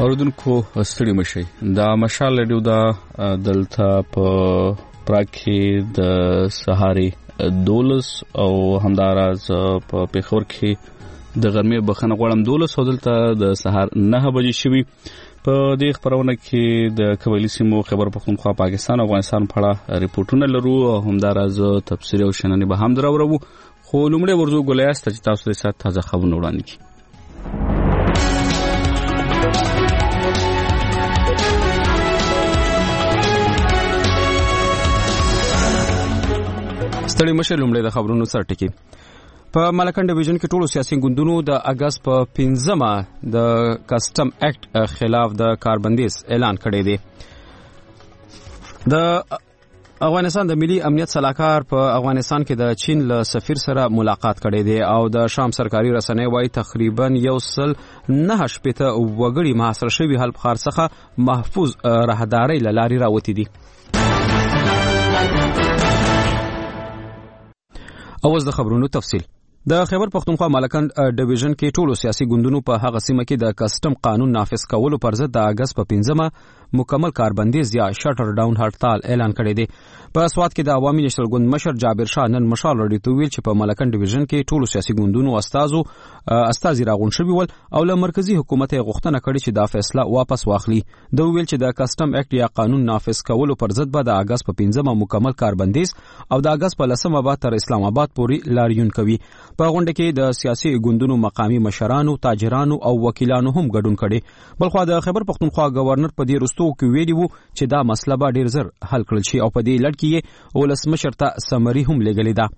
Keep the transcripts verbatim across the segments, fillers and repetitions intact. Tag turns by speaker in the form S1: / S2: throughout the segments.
S1: اوردونکو ستړي مشي دا مشال رادیو دا دلته په پراکي د سهاري دولس او همداراز په پیښور کې د غرمې بخنه غوړم دولس او دلته د سهار نه بجې شوي په دې خبرونه کې د قبایلی سیمو خبر پختونخوا پاکستان او افغانستان په اړه ریپورتونه لرو او همداراز تفسیر او شننې به هم دراوړو خو لومړی ورزو ګولایست چې تاسو د سات تازه خبرونه وړاندې کړئ. ستړي مشه لومړی د خبرونو سر ټکی. په ملکن ډیویژن کې ټولو سیاسي ګوندونو د اگست په پنځمه د کسٹم ایکټ خلاف د کاربندیز اعلان کړی دی. د افغانستان د ملي امنیت صلاحکار په افغانستان کې د چین له سفیر سره ملاقات کړی دی او د شام سرکاري رسنۍ وايي تقریبا یو سل نه شپېته وګړي محاصره شوي حلب ښار څخه محفوظ راهدارۍ له لارې راوتي دي. اوس د خبرونو تفصیل. د خیبر پختونخوا ملکن ډیویژن کې ټولو سیاسي ګوندونو په هغه سیمه کې د کسٹم قانون نافذ کولو پر ضد د اگست په پنځمه مکمل کاربندیز یا شټر ډاون هړتال اعلان کړی دی. په سوات کې د عوامي نشل ګوند مشر جابر شاه نن مشال رډي تو ویل چې په ملکن ډیویژن کې ټولو سیاسي ګوندونو استازو استازي راغون شوي ول او له مرکزی حکومت غوښتنه کړې چې دا فیصله واپس واخلي. د ویل چې د کسٹم ایکټ یا قانون نافذ کولو پر ضد به د اگست په پنځمه مکمل کاربندیز او د اگست په لسمه بعد تر اسلام آباد پورې لاریون کوي. په غونډه کې د سیاسي ګوندونو مقامی مشرانو، تاجرانو او وکیلانو هم ګډون کړي. بلخو د خیبر پختونخوا گورنر په دې رستو کې ویلي وو چې دا مسله به ډیر زر حل کړل شي او په دې لړ کې ولسمشر ته سمري هم لګلې ده.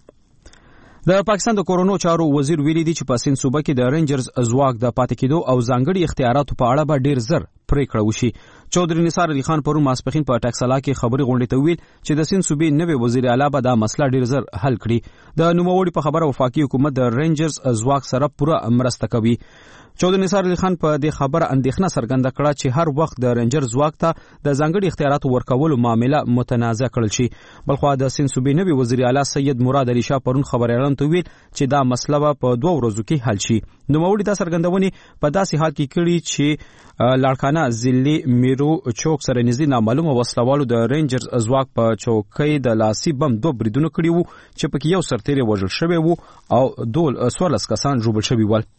S1: د پاکستان د کورونو چارو وزیر ویلي دی چې په سند صوبه کې د رینجرز ځواک د پاتې کېدو او ځانګړي اختیاراتو په اړه به ډیر زر پریکړه وشي. چودري نثار علي خان پرون ماسپخین په ټکسلا کې خبري غونډې ته ویل چې د سند صوبې نوې وزیر اعلی به دا مسله ډیر زر حل کړي. د نوموړي په خبره وفاقي حکومت د رینجرز ځواک سره پوره مرسته کوي. چودري نثار علي خان په دې خبره اندېښنه څرګنده کړه چې هر وخت د رینجر ځواک ته د ځانګړي اختیاراتو ورکولو معامله متنازع کړل شي. بلخو د سند صوبې نوې وزیر اعلی سید مراد علي شاه پرون خبر اعلان ته ویل چې دا مسله په دوه ورځو کې حل شي. نوموړي دا څرګندونې په داسې حال کې کړي چې لاړکانه ضلعي میرو چوک سره نږدې نامعلومه وسلوالو د رینجر ځواک په چوکۍ د لاسي بم دوه بریدونه کړي وو چې پکې یو سرتیری وژل شوی وو او دول څوارلس کسان ژوبل شوي ول.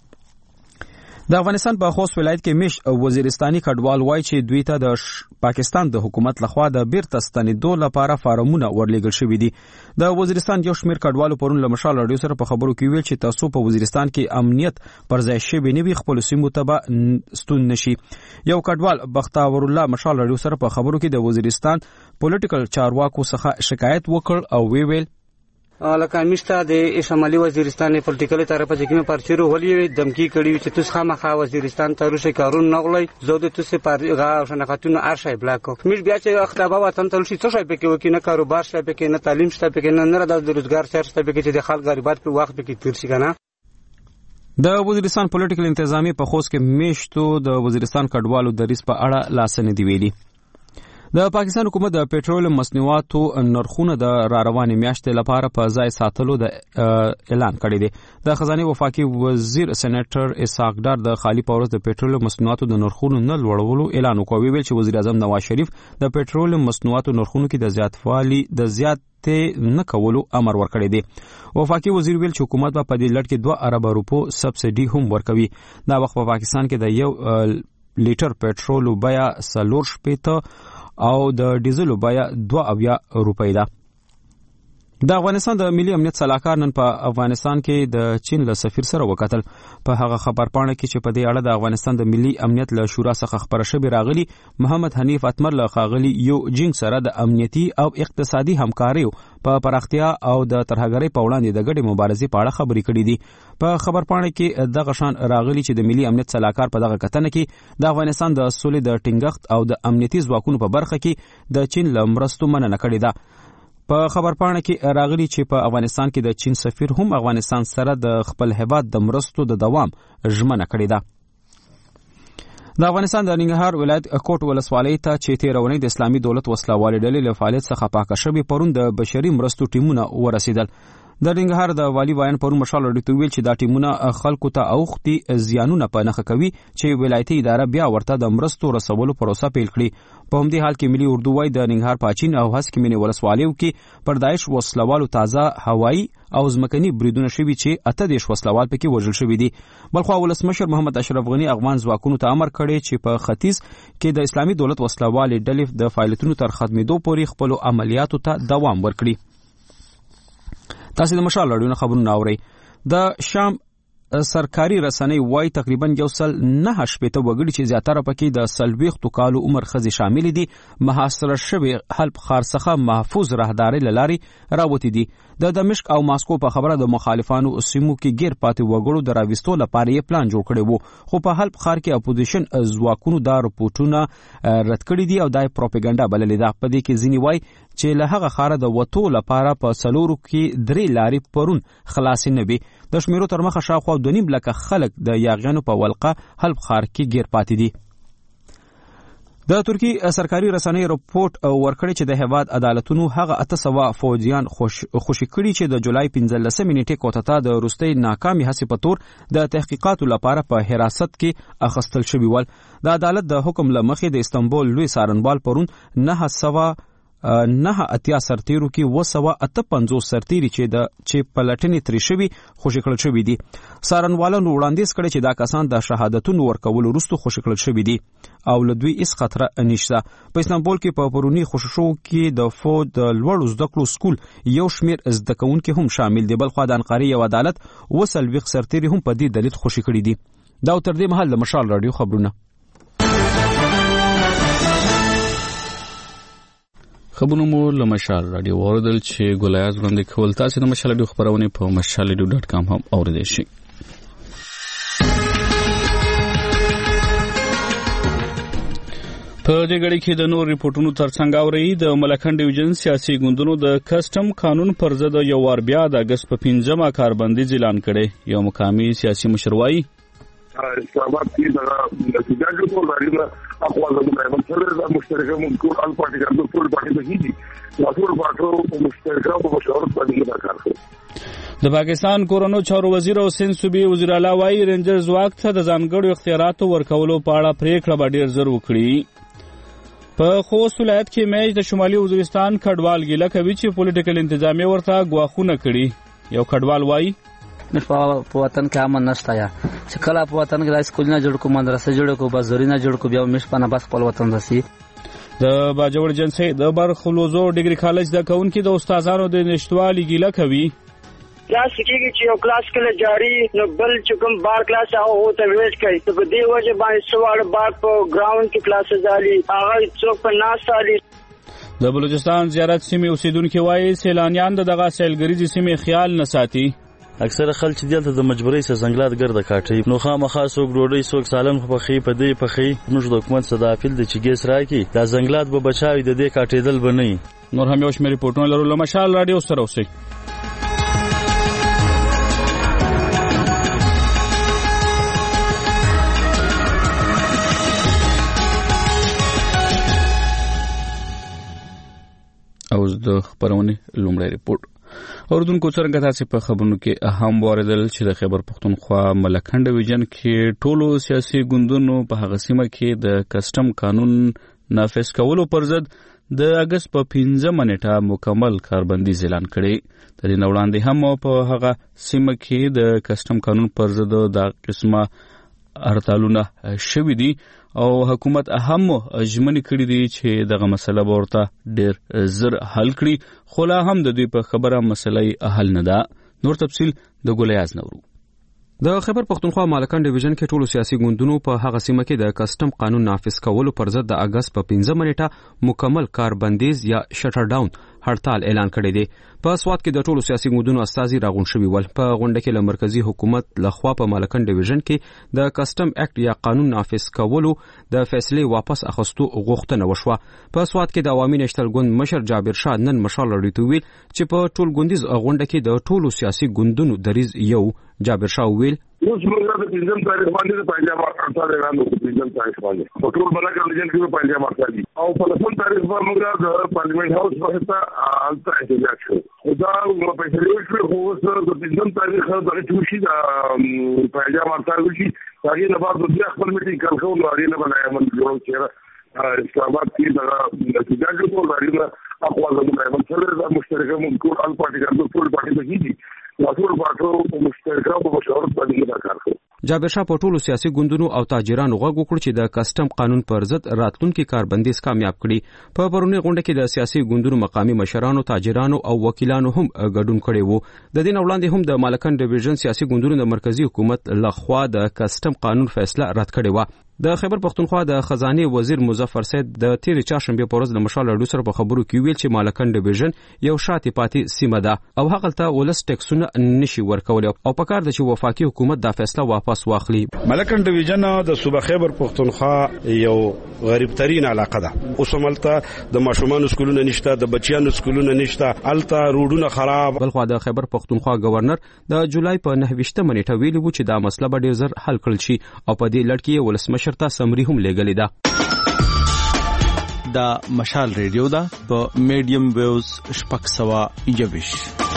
S1: د افغانستان په خوست ولایت کې مش وزیرستاني کډوال وایي چې دوی ته د پاکستان د حکومت لخوا د بیرته ستنېدو لپاره فارمونه ورلېږل شوي دي. د وزیرستان یو شمېر کډوالو پرون له مشال راډیو سره په خبرو کې ویل چې تاسو په وزیرستان کې امنیت پر ځای شوي نه وي خپلو سیمو ته به ستون نشي. یو کډوال بختاور الله مشال راډیو سره په خبرو کې د وزیرستان پولیټیکل چارواکو څخه شکایت وکړ او وی ویل
S2: لکه میشته د شمالي وزیرستان پولیټیکل طرف ځکه مې پرچیرو ولې دمکی کړی چې تاسو خامخا وزیرستان ته روشي کارون نغلای زود تاسو پرغه شناختونو ارشای بلاکو مش بیا چې اختبا وطن ته شي څه شي پکې وکینه کاروبار شي پکې نه تعلیم شته پکې نه نه د روزګار سر شته پکې چې د خلک غریبات په وخت پکې تیر شي کنه.
S1: د وزیرستان پولیټیکل انتظامی په خوست کې میشتو د وزیرستان کډوالو د ریس په اړه لاسنه دی ویلي. د پاکستان حکومت د پېټرول مصنوعاتو نرخونه د راروانې میاشتې لپاره په ځای ساتلو د اعلان کړی دی. د خزانه وفاقي وزیر سېنیټر اسحاق ډار د خالی پورس د پېټرول مصنوعاتو د نرخونو نه لوړولو اعلان وکړ. ویل چې وزیر اعظم نواز شریف د پېټرول مصنوعاتو نرخونو کې د زیاتوالي د زیات نه کولو امر ورکړی دی. وفاقي وزیر ویل چې حکومت په دې لړ کې دوه ارب روپو سبسيډي هم ورکوي. دا وخت په پاکستان کې د یو لیټر پېټرول بیه څلور شپېته او د ډیزلو بیه دوه اویا روپۍ ده. د افغانستان د ملي امنیت صلاحکار نن په افغانستان کې د چین له سفیر سره وکتل. په هغه خبرپاڼه کې چې په دې اړه د افغانستان د ملي امنیت له شورا څخه خبره شوې راغلي محمد حنیف اتمر له خاغلی یو جنگ سره د امنیتي او اقتصادي همکاریو په پراختیا او د ترهګرۍ په وړاندې د ګډې مبارزې په اړه خبرې کړې دي. په خبرپاڼه کې دغه شان راغلي چې د ملي امنیت صلاحکار په دغه کتنه کې د افغانستان د سولې د ټینګښت او د امنیتي ځواکونو په برخه کې د چین له مرستو مننه کړې ده. په خبرپاڼه کې راغلي چې په افغانستان کې د چین سفیر هم افغانستان سره د خپل هیواد د مرستو د دوام ژمنه کړې ده. د افغانستان د ننګرهار ولایت کوټ ولسوالۍ ته چې تیرونی د اسلامي دولت وسله والې ډلې له فعالیت څخه پاکه شوې پرون د بشري مرستو ټیمونه ورسېدل. د ننګرهار د والی وایان پرون مشال اډیتو ویل چې دا ټیمونه خلکو ته اوختي زیانونه په نخښه کوي چې ولایتي اداره بیا ورته د مرستو رسولو پروسه پیل کړي. په همدې حال کې ملي اردو وای د ننګرهار پاچین او هسک مینې ولسوالیو کې پر داعش وسلوالو تازه هوایی او ځمکني بریدونه شوي چې اته دیش وسلوال پکې وژل شوي دي. بلخوا ولسمشر محمد اشرف غنی افغان ځواکونو ته امر کړی چې په ختیځ کې د اسلامي دولت وسلوالې ډلې د فعالیتونو تر ختمېدو پورې خپلو عملیاتو ته دوام ورکړي. تاسو د مشال راډیو خبرونه اورئ. د شام سرکاري رسنۍ وای تقریبا یو سل نه شپېته وګړي چې زیاتره پکې د څلوېښتو کالو عمر ښځې شامل دي محاصره شوي حلب ښار څخه محفوظ راهدارۍ له لارې راوتي دي. د دمشق او ماسکو په خبره د مخالفانو سیمو کې ګیر پاتې وګړو د راوستو لپاره یې پلان جوړ کړی وو، خو په حلب ښار کې اپوزیشن ځواکونو دا رپورټونه رد کړي دي او دا پروپاګاندا بللې ده. په دې کې ځینې وای چې له هغه ښاره د وتو لپاره په څلورو کې درې لارې پرون خلاصې نه وي. د شمیرو تر مخه شاوخوا دوه نیم لکه خلک د یاغیانو په ولقه حلب ښار کې ګیر پاتې دي. د ترکی سرکاري رسنۍ رپورټ ورکړی چې د هیواد عدالتونو هغه اته سوه فوجیان خوشي کړي چې د جولای پنځلسمې نیټې کوټه د روستۍ ناکامې هڅې په تور د تحقیقاتو لپاره په حراست کې اخیستل شوي ول. د عدالت د حکم له مخې د استانبول لوی څارنوال پرون نه سوه نه اتیا سرتیرو کې و سوه اته پنځوس سرتیري چې د چې پلټنې ترې شوي خوشي کړل شوي دي. څارنوالانو وړاندیز کړی چې دا کسان د شهادتونو ورکولو وروسته خوشي کړل شوي دي او له دوی هیڅ خطر نشته. په استانبول کې په پرونی خوشي شو کې د فوج د لوړو زده کړو سکول یو شمیر زده کوونکي هم شامل دي. بلخوا د انقرې یو عدالت و څلوېښت سرتیري هم په دې دلیل خوشي کړي دي. دا تر دې مهال د مشال راډیو خبرونه.
S3: خبرونه مو له مشال راډیو اوریدل چې ګولایاز وړاندې کول. تاسو د مشال راډیو خبرونه په مشال راډیو ډاټ کام هم اوریدئ شئ. په دې غړي کې د نور ریپورتونو ترڅنګ اوري د ملکن ډیویژن سیاسي ګوندونو د کسټم قانون پر ضد یو وار بیا د اگست په پنځمه کاربندیز اعلان کړي. یو مقامي سیاسي مشروعي
S4: اسلامات کی دا نتیجہ جو تو دارینا اقوال د مشترک مشترک مذکور ال پارٹی کا ټول پارٹی به هیږي ټول پارټو مشترک په مشورت باندې دا کار کوي.
S3: د پاکستان کورونو چارو وزیر او سند صوبې وزیر اعلی وايي رینجر ځواک ته د ځانګړو اختیاراتو ورکولو په اړه پریکړه به ډیر زر وکړي. په خوست ولایت کې میج د شمالي وزیرستان کډوال ګیله کوي چې پولیټیکل انتظامیه ورته ګواښونه کړي. یو کډوال وايي
S5: مش په وطن کې امن نشته یا چې کله په وطن کې د سکول نه جوړ کو مدرسې جوړ کو بازاري نه جوړ کو بیا مش په نه بس خپل وطن راسي.
S3: د باجوړ جنسي د برخلوزو ډیګري کالج د کونکي د استادانو د نشټوالي ګیله کوي.
S6: کلاس کېږي چې یو کلاس کله جاری نو بل چې کوم بار کلاس هغه ته ویټ کوي. ته په دې وجه باندې سوال بار په ګراوند کې کلاس ځالي هغه څوک په ناس سالي.
S3: د بلوچستان زیارت سیمې اوسیدونکو وايي سیلانیان د دغه سیلګریزي سیمې خیال نه ساتي.
S7: اکثر خلک دلته د مجبورۍ سره ځنګلات ګرځي کاټي نو خامخا څوک ډوډۍ څوک سالن په خې په دې په خې موږ د حکومت صدا اپیل د چګیس راکې دا ځنګلات به بچاوي د دې کاټېدل بنئ.
S3: نور هم یو شمېر ریپورټونه لرو له مشال راډیو سره اوسئ. او د خبرونه لومړی ریپورت اوردونکو څنګه تاسو په خبرونو کې اهم واردل چې د خیبر پختونخوا ملکن ډیویژن کې ټولو سیاسي ګوندونو په هغه سیمه کې د کسټم قانون نافذ کولو پر ضد د اگست په پنځمه نیټه مکمل کاربندیز اعلان کړي. د دې نه وړاندې هم په هغه سیمه کې د کسټم قانون پر ضد د قسمه هړتالونه شوي دي او حکومت هم ژمنې کړې دي چې دغه مسله به ورته ډېر زر حل کړي، خو لا هم د دوی په خبره مسله حل نه ده. نور تفصیل د ګولیاز نورو.
S1: د خیبر پختونخوا مالکان ډیویژن کې ټولو سیاسي ګوندونو په هغه سیمه کې د کسټم قانون نافذ کولو پر ضد د اگست په پنځمه نیټه مکمل کاربندیز یا شټر ډاون هړتال اعلان کړی دی. په سواد کې د ټولو سیاسي ګوندونو استازي راغون شوي ول. په غونډه کې له مرکزی حکومت لخوا په مالکان ډیویژن کې د کسټم اکټ یا قانون نافذ کولو د فیصلې واپس اخیستو غوښتنه وشوه. په سواد کې د عوامي نشتل ګوند مشر جابر شاه نن مشال راډیو ویل چې په ټول ګوندیز غونډه کې د ټولو سیاسي ګوندونو دریز یو. جابر شاه ویل
S4: اوس موږ د پنځم تاریخ باندې د پنجاب اړتیا اعلان وکړو پنځم تاریخ باندې په ټول بلکې ریجن کې پنجاب اړتیا دي او په لسم تاریخ باندې موږ د پارلیمنت هاوس په ته الته احتجاج شو دا په فیصله شو خو اوس د پنځم تاریخ د چوشي د پنجاب اړتیا وشي هغه نه بعد د خپل میټینګ کول خو لري نه بلای من جوړ کړه اسلام آباد کې د احتجاج په لري نه اقوال د مېمن سره د مشترکه مذکور ال پارټي ګرځول ټول پارټي به دي ټول پارټو مشترکه په مشورت باندې دا کار کوي.
S1: جابر شاه په ټولو سیاسي ګوندونو او تاجرانو غوږ وکړ چې د کسټم قانون پر ضد راتلونکي کاربندیز کامیاب کړي. په پرونی غونډه کې د سیاسي ګوندونو مقامي مشرانو، تاجرانو او وکیلانو هم ګډون کړي وو. د دې وړاندې هم د مالکان ډیویژن سیاسي ګوندونو د مرکزی حکومت لخوا د کسټم قانون فیصله رد کړې و. د خیبر پختونخوا د خزانه وزیر مظفر سید د تیر چهارشنبه په ورځ د مشال اډو سره په خبرو کې ویل چې مالکان ډیویژن یو شاته پاتې سیمه ده او هغه ته ولس ټیکسونه نشي ورکول او په کار د چې وفاقي حکومت دا فیصله واپس واخلي.
S8: مالکان ډیویژن د صوبه خیبر پختونخوا یو غریب ترين علاقه ده. اوس ملته د ماشومان سکولونه نشته، د بچیانو سکولونه نشته، الته روډونه خراب.
S1: بلخو د خیبر پختونخوا گورنر د جولای په نهه ویشتمه نیټه ویلي وو چې دا مسله به ډیر زر حل کړل شي او په دې لړ کې ولسمشر ته سمري هم لګلې ده.
S9: دا مشال ریډیو ده په میډیم ویوز شپږ سوه یوویش.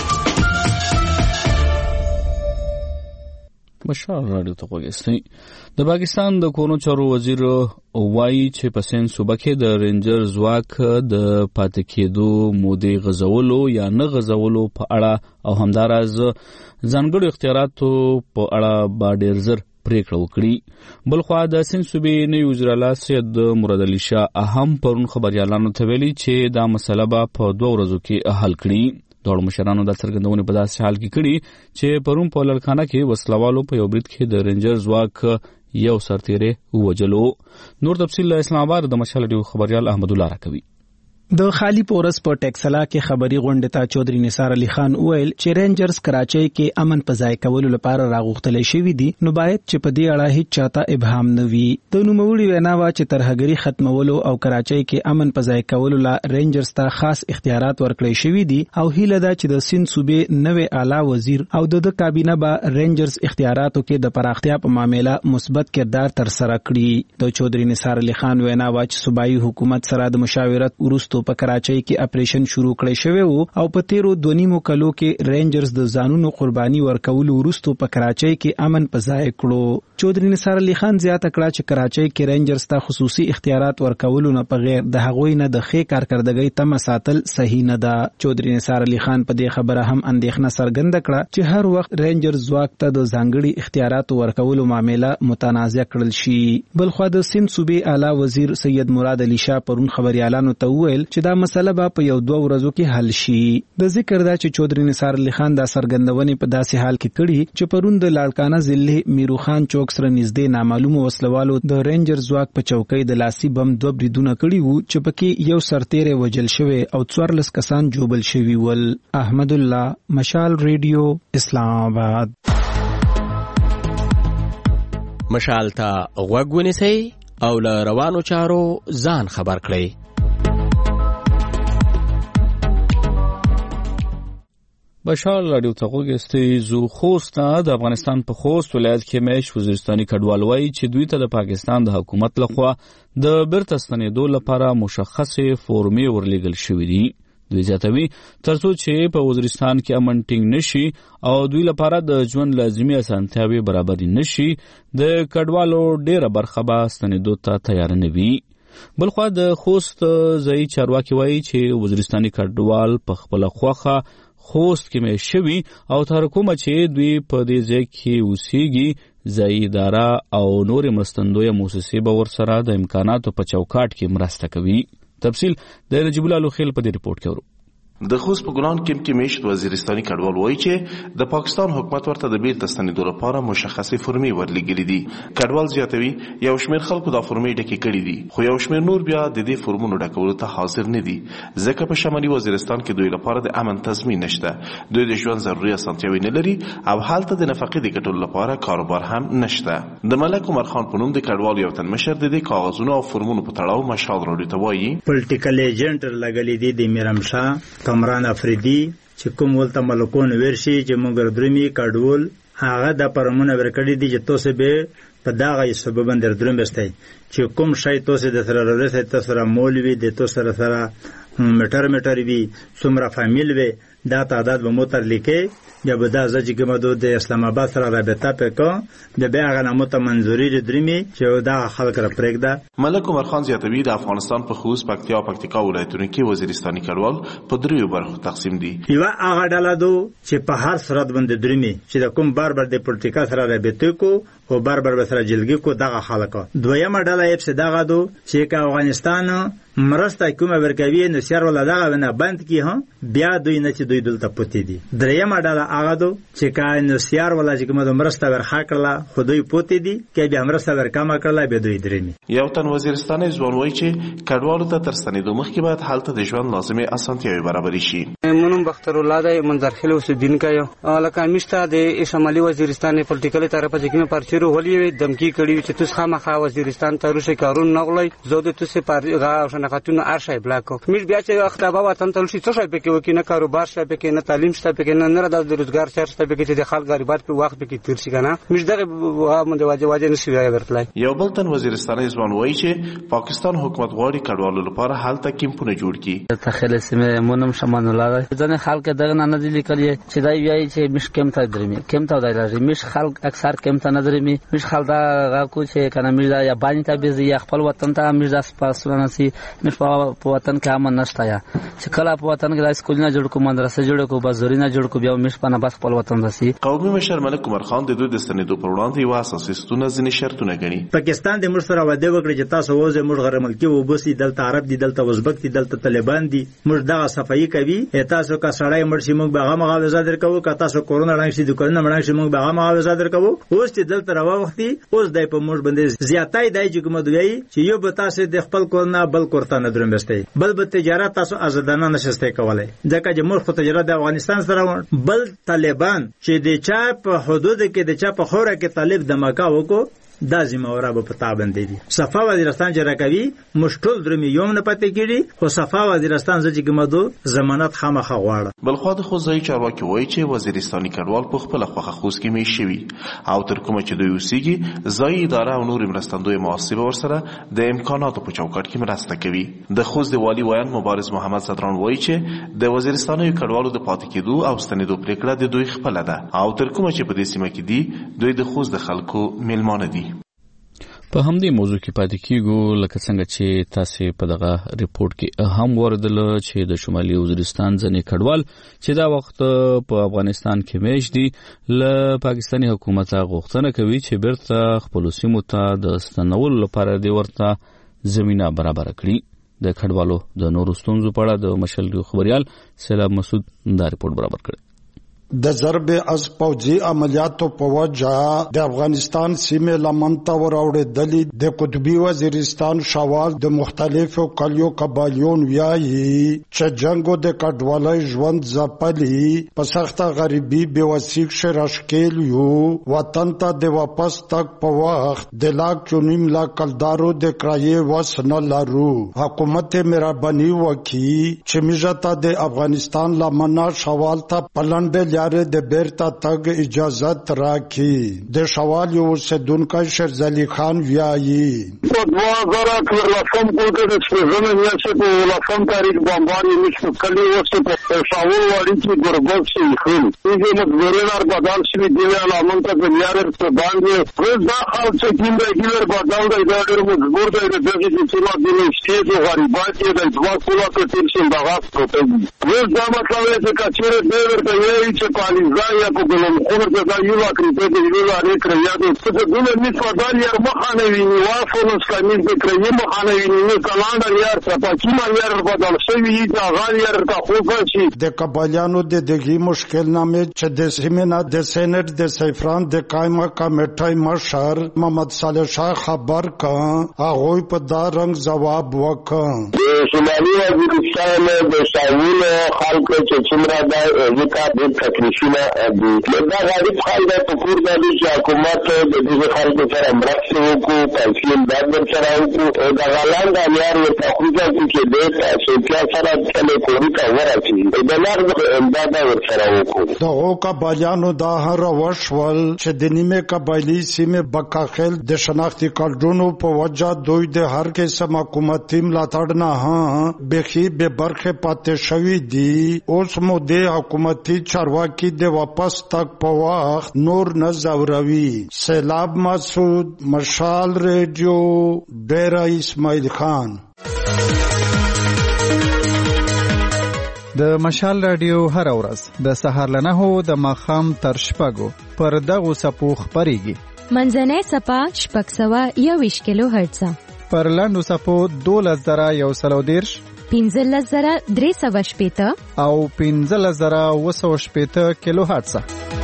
S3: مشال رادیو ته وګورئ. د پاکستان د کورونو چارو وزیر وایي چې په سند صوبه کې د رینجر ځواک د پاتې کېدو مودې غزولو یا نه غزولو په اړه او همداراز ځانګړو اختیاراتو په اړه با ډیر زر پریکړه وکړي. بلخوا د سند صوبې نوي وزیر اعلی سید مراد علي شاه اهم پرون خبريالانو ته ویلي چې دا مسله به په دوه ورځو کې حل کړي. دوه مشرانو د څرګندونې په داسې حال کې کړي چې پرون په لړخانه کې وسلوالو په یو برید کې د رینجر ځواک یو سرتیری وجلو. نور تفصیل له اسلام آباد د مشال ډیو خبريال احمد الله راکوي.
S10: د خالی پورس په ټیکسلا کې خبري غونډه ته چودري نثار علي خان ویل چې رینجرز کراچۍ کې امن په ځای کولو لپاره راغوښتل شوی دي، نو باید چې په دې اړه هیڅ چاته ابهام نه وي. د نوموړي وینا وا چې ترهګری ختمولو او کراچۍ کې امن په ځای کولو لا رینجرز ته خاص اختیارات ورکړي شوی دي او هیله ده چې د سند صوبې نوې اعلی وزیر او د کابینه به رینجرز اختیاراتو کې د پراختیا په معاملې مثبت کردار تر سره کړي. د چودري نثار علي خان وینا وا چې صوبایي حکومت سره د مشاورت ورستو په کراچۍ کې اپریشن شروع کړی شوی وو او په تیرو دونیمو کلو کې رینجرز د ځانونو قرباني ورکولو وروسته په کراچۍ کې امن په ځای کړو. چودري نثار علي خان زیاته کړه چې کراچۍ کې رینجرز ته خصوصي اختیارات ورکولو نه بغیر د هغوی نه د ښې کارکردګۍ تمه ساتل صحیح نه ده. چودري نثار علي خان په دې خبره هم اندېښنه څرګنده کړه چې هر وخت رینجرز ځواک ته د ځانګړي اختیاراتو ورکولو معاملې متنازع کړل شي. بلخو د سند صوبې اعلی وزیر سید مراد علي شاه پرون خبريالانو ته وویل چې دا مسله به په یو دوه ورځو کې حل شي. د ذکر دا چې چودري نثار علي خان دا څرګندونې په داسې حال کې کړي چې پرون د لاړکانه ضلع میرو خان چوک سره نږدې نامعلومو وسلوالو د رینجر ځواک په چوکۍ د لاسي بم دوه بریدونه کړي وو چې پکې یو سرتیری وجل شوی او څوارلس کسان جوبل شوي ول. احمد الله، مشال ریډیو، اسلام آباد.
S11: مشال ته غوږ ونیسئ او له روانو چارو ځان خبر کړئ.
S3: بشار رادیو ته وګورئ. زو خوست د افغانستان په خوست ولایت کې مېش وزیرستاني کډوال وایي چې دوی ته د پاکستان د حکومت لخوا د بیرته ستنېدو لپاره مشخصې فورمې ورلېږل شوې دي. دوی زیاتوي ترڅو چې په وزیرستان کې امن ټینګ نشي او دوی لپاره د ژوند لازمي اسانتیاوې برابرې نشي، د کډوالو ډیره برخه به ستنېدو ته تیار نه وي. بلخوا د خوست ځایي چارواکي وایي چې وزیرستاني کډوال په خپله خوښه خوست کې مې شوي او تر کومه چې دوی په دې ځای کې اوسېږي ځایي اداره او نورې مرستندویه موسسې به ورسره د امکاناتو په چوکاټ کې مرسته کوي. تفصیل د نجیب الله لوخیل په دې رپورټ کې ورو.
S12: د خوست په ګلان کمپ کې میشت وزیرستاني کډوال وایي چې د پاکستان حکومت ورته د بیرته ستنېدو لپاره مشخصې فورمې ورلېږلي دي. کډوال زیاتوي یو شمېر خلکو دا فورمې ډکې کړي دي، خو یو شمېر نور بیا د دې فورمونو ډکولو ته حاضر نه دي، ځکه په شمالي وزیرستان کې دوی لپاره د امن تضمین نشته، دوی د ژوند ضروري اسانتیاوې نه لري او هلته د نفقې د ګټلو لپاره کاروبار هم نشته. د ملک عمر خان په نوم د کډوال یو تن مشر د دې کاغذونو او فورمونو په تړاو مشال راډیو ته وایي
S13: پولیټیکل ایجنټ لګلې دي د میرمشاه کمران افریدي چې کوم ولته ملکون ورشي چې موږ درمي کډول هغه د پرمونه ورکړی دي چې تاسو به په داغه سبب اندر درم بستای چې کوم شی تاسو د سره لرسه تاسو را مولوي د تاسو سره سره میټر میټر وی څومره فامیل وی دا تعداد به موتر لیکي یا به دا ځکه چې مدو د اسلام آباد سره رابطه پکا د بیا غنمو ته منځوري درمي چې دا خلک را پرېږده.
S12: ملک عمر خان زیاتوي د افغانستان په خوست پکتیا او پکتیکا ولایتونو کې وزیرستاني کډوال په دریو برخو تقسیم دي.
S13: یو هغه ډله دو چې په هر صورت باندې درمي چې د کوم بار بار د پولیټیکا سره رابطه کو او بار بار سره جلګي کو دغه خلک. دویمه ډله یې څه دغه دو چې افغانستان مرسته کومه ورکوي نو سر ولا دغه نه بند کی ها بیا دوی نه چې دوی دلته پوتې دي. دریمه ډله هغه دو چې کای نو سیار ولا چې کومه مرسته ورخا کړله خو دوی پوتې دي کې بیا مرسته ورکامه کړله به دوی درمي.
S12: یو تن وزیرستان ځوان وایي چې کډوالو ته تر ستنېدو مخکې باید حالت د ژوند لازمي اسانتیاوي برابر شي.
S2: منم بختر الله دی منظرخیل اوسیدونکی یو لکه میشته د شمالي وزیرستان پولیټیکل طرفه چې کومه پرچیرو ولې دمکی کړي چې تاسو خامخا وزیرستان ته روشي کارون نغلای زود تاسو پرغه شناختونه ارشای بلاکو میش بیا چې اختبا وطن ته لشي څه شي پکې وکي نه کاروبار شته پکې نه تعلیم شته پکې نه نه د روزګار شته پکې چې د خلک غریبات په وخت پکې تیر شي کنه میش دغه مونږ واجب واجب نشي ورتلای.
S12: یو بل تن وزیرستان ځوان وایي چې پاکستان حکومت غواړي کډوالو لپاره حالت کیمپونه جوړ کړي.
S5: تخیل سیمه مونږ شمن الله ځنه خلک دغه نه دي لیکلي چې دا وایي چې مش کم ته درمي کم ته دایره مش خلک اکثر کم ته نه درمي مش خلک دا کو چې کنه مش یا باندې ته به یا خپل وطن ته مش داس پاسونه سي مش په وطن کې امن نشته یا چې کله په وطن کې د سکول نه جوړ کو مدرسې جوړ کو بازاري نه جوړ کو بیا مش په نه بس خپل وطن راسي.
S12: قومي مشر ملک عمر خان د دوی د ستنېدو پر وړاندې یو اساسي ستونه ځینې شرطونه غني.
S13: پاکستان د موږ سره وعده وکړي چې تاسو وځي موږ غیر ملکی وبسي دلته عرب دي دلته ازبک دي دلته طالبان دي موږ دغه صفایي کوي تاسو کا سړی مرشي موږ به هغه مغاوزه درکو که تاسو کورونا رنګ شي د کورونا مړ شي موږ به هغه مغاوزه درکو. اوس چې دلته راو وختي اوس دای په موږ باندې زیاتای دای چې کوم دوی چې یو به تاسو د خپل کورونا بل کوړه نه درم بستای بل به تجارت تاسو آزادانه نشسته کولای ځکه چې موږ خو تجارت د افغانستان سره بل طالبان چې د چا په حدود کې د چا په خوره کې طالب د مکا وکړو دا زموږه په پتا باندې دي. صفا وزیرستان چې راکوي مشټول درمي یوم نه پاتې کیږي خو صفا وزیرستان چې کومدو ضمانت خامخه غواړي.
S12: بل خو د خوځي چارواکي وایي چې وزیرستاني کډوال په خپل خوخه خوس کې میشوي او تر کومه چې دوی وسیږي ځای اداره او نور مرستندوی موثبه ورسره د امکاناتو په چوکاټ کې مرسته کوي. د خوست د والی ویان مبارز محمد صدران وایي چې د وزیرستاني کډوالو د پاتې کېدو او ستنېدو پریکړه د دوی خپل ده او تر کومه چې په دې سیمه کې دي دوی د خوست د خلکو میلمانه دي.
S3: په همدې موضوع کې پاتې کیږو لکه څنګه چې تاسو په دغه ریپورت کې هم وردل چې د شمالي وزیرستان ځنې کډوال چې دا وخت په افغانستان کې میش دي له پاکستاني حکومت غوښتنه کوي چې بیرته خپل سیمو ته د ستنولو لپاره دی ورته زمينه برابر کړي. د کډوالو د نورو ستونزو په اړه د مشل خبريال سلام مسعود دا ریپورت برابر کړی.
S14: د ضرب از پوځي عملیاتو په وجه د افغانستان سیمه لمنته وراوړېدلې د قطبي وزیرستان شوال د مختلفو کلیو قبایلون ویایي چې جنگو د کډوالۍ ژوند ځپلي په سخته غریبي بېوسۍ کښې راښکېل یو وطن ته د واپس تګ په وخت د لاک چونیم لا کلدارو د کرایې وس نه لرو. حکومت مهرباني وکړي چې موږ ته د افغانستان لمنه شوال ته په لنډه لارې د بیرته تګ اجازت راکړي. د شوال یو اوسېدونکی شیرزلي خان ویایي
S4: په دوه زره څلورلسم کال کې د شپږمې میاشتې په اوولسم تاریخ بمبار یې موږ په کلي وسط په شاول واړي کې ګربت شي خل یې مزګرینار بدل شوي دي علامه ته د یارر څخه باندې روز دا خلک چې کیم ریګولر بدل دی دا ډېر مجبور دی د دې چې څو د شته غریبات یې د ځواک کوله کې تیر شي دغه پروتې روز دا مطلب دی چې کچېره ډېر دی چې پالیزا یا په ګلم خور څخه دا یو اکریته دی یو لري کړیا دی چې د دې نسبت دار یې مخانه ویني وافو اسلامي د کړی مخانه ویني نو کلاند یار څخه کیما یار بدل شوی دا غار یار ته خو شي. د قبایلانو د دغه مشکل نامه چې د سیمه د سېنات د سیفران د قائمه کمیټې مشر محمد صالح شاه خبر کا هغه په دا رنګ جواب وکړ. شمالي وزیرستان د شاوونو خلکو چې څومره د ځکه د تکلیفونه دي دا غریب خلک په کور باندې چې حکومت د دې خلکو سره مرسته وکړي پیسې باندې سره وکړي دا غلان د یار ورته خوځي چې د سوچا سره کله کوي کا ورته د لار د امداد ورسره وکړي
S14: دغه قبایانو دا هر وشول چې د نیمه قبایلی سیمه بکاخیل د شناختی کارډونو په وجه دوی د هر قسم حکومتي ملاتړ نه ها بخي به برخه پاتې شوی دي اوس مو د حکومتي چارواکي د واپس تک په وخت نور نه زوروي. سیلاب مسعود، مشال ریډیو، ډیرا اسماعیل خان.
S15: د مشال رادیو هر ورځ د سهار له نهو د ماښام تر شپږو پر دغو څپو خپرېږي.
S16: منځنۍ څپه شپږ سوه یوویشت کیلو هرټزه،
S15: پر لنډو څپو دولس زره یو سل او دېرش،
S16: پنځلس زره درې سوه شپېته
S15: او پنځلس زره اوه سوه شپېته کیلو هرټزه.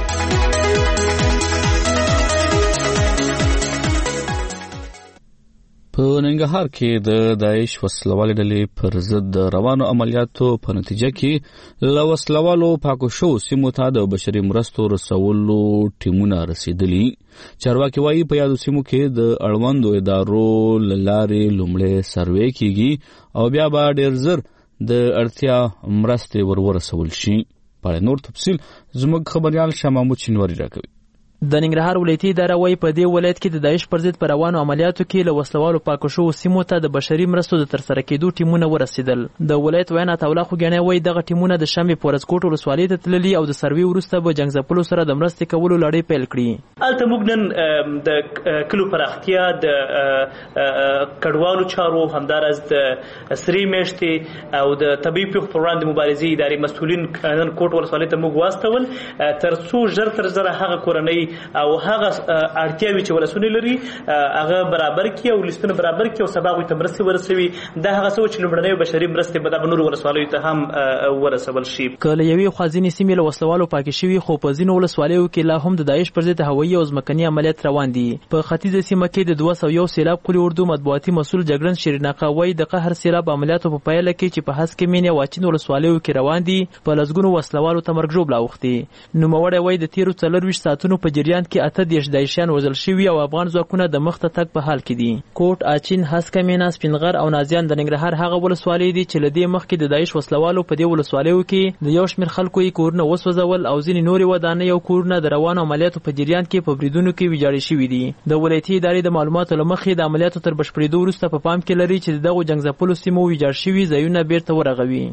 S3: په ننګرهار کې د داعش وسلوالې ډلې پر ضد د روانو عملیاتو په نتیجه کې له وسلوالو پاکو شوو سیمو ته د بشري مرستو رسولو ټیمونه رسېدلي. چارواکي وایي په یادو سیمو کې د اړوندو ادارو له لارې لومړی سروې کیږي او بیا به ډېر زر د اړتیا مرستې ور ورسول شي. په اړه نور تفصیل زموږ خبریال شاه محمود شینواري راکوي.
S17: د ننګرهار ولایتي اداره وايي په دې ولایت کې د داعش پر ضد په روانو عملیاتو کې له وسلوالو پاکو شوو سیمو ته د بشري مرستو د ترسره کېدو ټیمونه ورسېدل. د ولایت ویان عطاالله خوږیاڼی وايي دغه ټیمونه د شمې په ورځکوټ ولسوالۍ ته تللي او د سروې وروسته به جنګ ځپلو سره د مرستې کولو لړۍ پیل کړي.
S18: هلته موږ نن د کلو پراختیا د کډوالو چارو همداراز د سرې میاشتې او د طبیعي پیښو پر وړاندې مبارزې ادارې مسؤلین نن کوټ ولسوالۍ ته موږ واستول تر څو ژر تر ژره هغه کورنۍ او هغه اړتیاوي چې ولسونه لري هغه برابر کړي او لیستونه برابر کړي او سبا غوي ته مرستې ورسوي. دا هغه څه چې لومړنۍ بشري مرستې به د نورو ولسوالیو ته هم ورسول شي.
S17: که له یوې خوا ځینې سیمې له وسلوالو پاکې شوي خو په ځینو ولسوالیو کې لا هم د داعش پر ضد هوایي او ځمکني عملیات روان دي. په ختیځه سیمه کې د دوه سوه یو سیلاب قلي اردو مطبوعاتي مسؤل جګړن شیرین آقا وایي د قهر سیلاب عملیاتو په پایله کې چې په هسکې مین او اچین ولسوالیو کې روان دي په لسګونو وسلوالو ته مرګ ژوبله اوښتي. نوموړی وایي د تېرو څلرویشت ساعتونو په جریان کې اته دېرش داعشیان وژل شوي او افغان ځواکونه د مخته تګ په حال کې دي. کوټ، اچین، هسکه مینه، سپینغر او نازیان د ننګرهار هغه ولسوالۍ دي چې له دې مخکې د داعش وسلوالو په دې ولسوالیو کې د یو شمېر خلکو یې کورونه وسوځول او ځینې نورې ودانۍ او کورونه د روانو عملیاتو په جریان کې په بریدونو کې ویجاړې شوي دي. د ولایتي ادارې د معلوماتو له مخې د عملیاتو تر بشپړېدو وروسته په پام کې لري چې د دغو جنګ ځپلو سیمو ویجاړ شوي ځایونه بیرته ورغوي.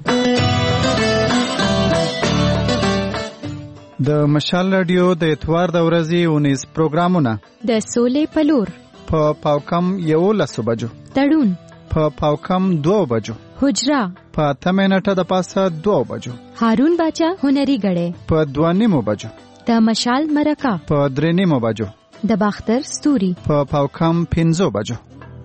S15: د مشال رادیو د اتوار د ورځې اونیز پروګرامونه
S16: د سولې په لور
S15: په پاوکم یولسو بجو،
S16: تړون
S15: په پاوکم دوه بجو،
S16: حجره
S15: په اته منټه د پاسه دوه بجو،
S16: هارون باچا هنري غړې
S15: په دوه نیمو بجو،
S16: د مشال مرکه
S15: په درې نیمو بجو،
S16: د باختر ستوري
S15: په پاوکم پنځو بجو.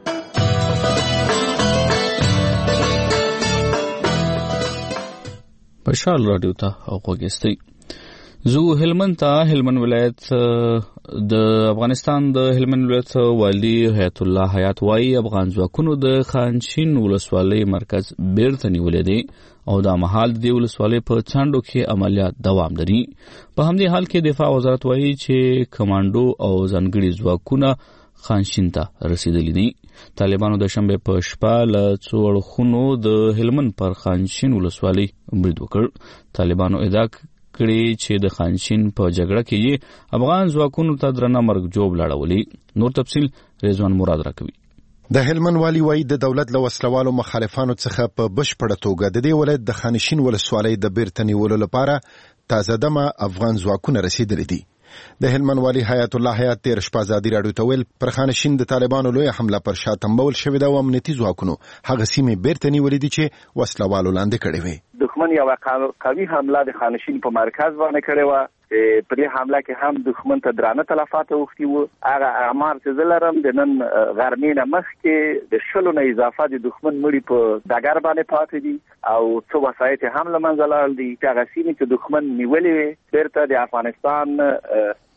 S3: مشال رادیو ته وګورئ. زو هلمند ته هلمند ولایت د افغانستان د هلمند ولایت والی حیات الله حیات وايي افغان ځواکونو د خانشین ولسوالۍ مرکز بیرته نیولې دي او دا مهال د ولسوالۍ په څانډو کې عملیات دوام لري. په همدې حال کې دفاع وزارت وايي چې کمانډو او ځانګړي ځواکونه خانشین ته رسیدلي دي. طالبانو د شنبه په شپه له څو اړخونو د هلمند پر خانشین ولسوالۍ برید وکړ. طالبانو ادعا کړي چې د خانشین په جګړه کې افغان ځواکونو ته درنه مرګ جوړ لاړولي. نور تفصیل رضوان مراد راکوي.
S19: د هلمند والی وايي د دولت له وسلوالو مخالفانو څخه په بشپړه توګه د دې ولایت د خانشین ولسوالۍ د بیرته نیولو لپاره تازه دمه افغان ځواکونه رسیدلي دي. د هلمند والی حیات الله حیات تیر شپه ازادي راډیو ته ویل پر خانشین د طالبانو لوی حمله پر شا تنبول شوې ده او امنیتي ځواکونو هغه سیمې بیرته نیولې دي چې وسلوالو لاندې کړې وې.
S20: دښمن یو قوي حمله د خانشین په مرکز باندې کړې وه. په دې حمله کې هم دښمن ته درانه تلفات اوښتي وو. هغه اعمار چې زه لرم د نن غرمې نه مخکې د شلو نه اضافه د دښمن مړي په ډګر باندې پاتې دي او څو وسایط هم له منځه لاړل دي. چې هغه سیمې چې دښمن نیولې وې بیرته د افغانستان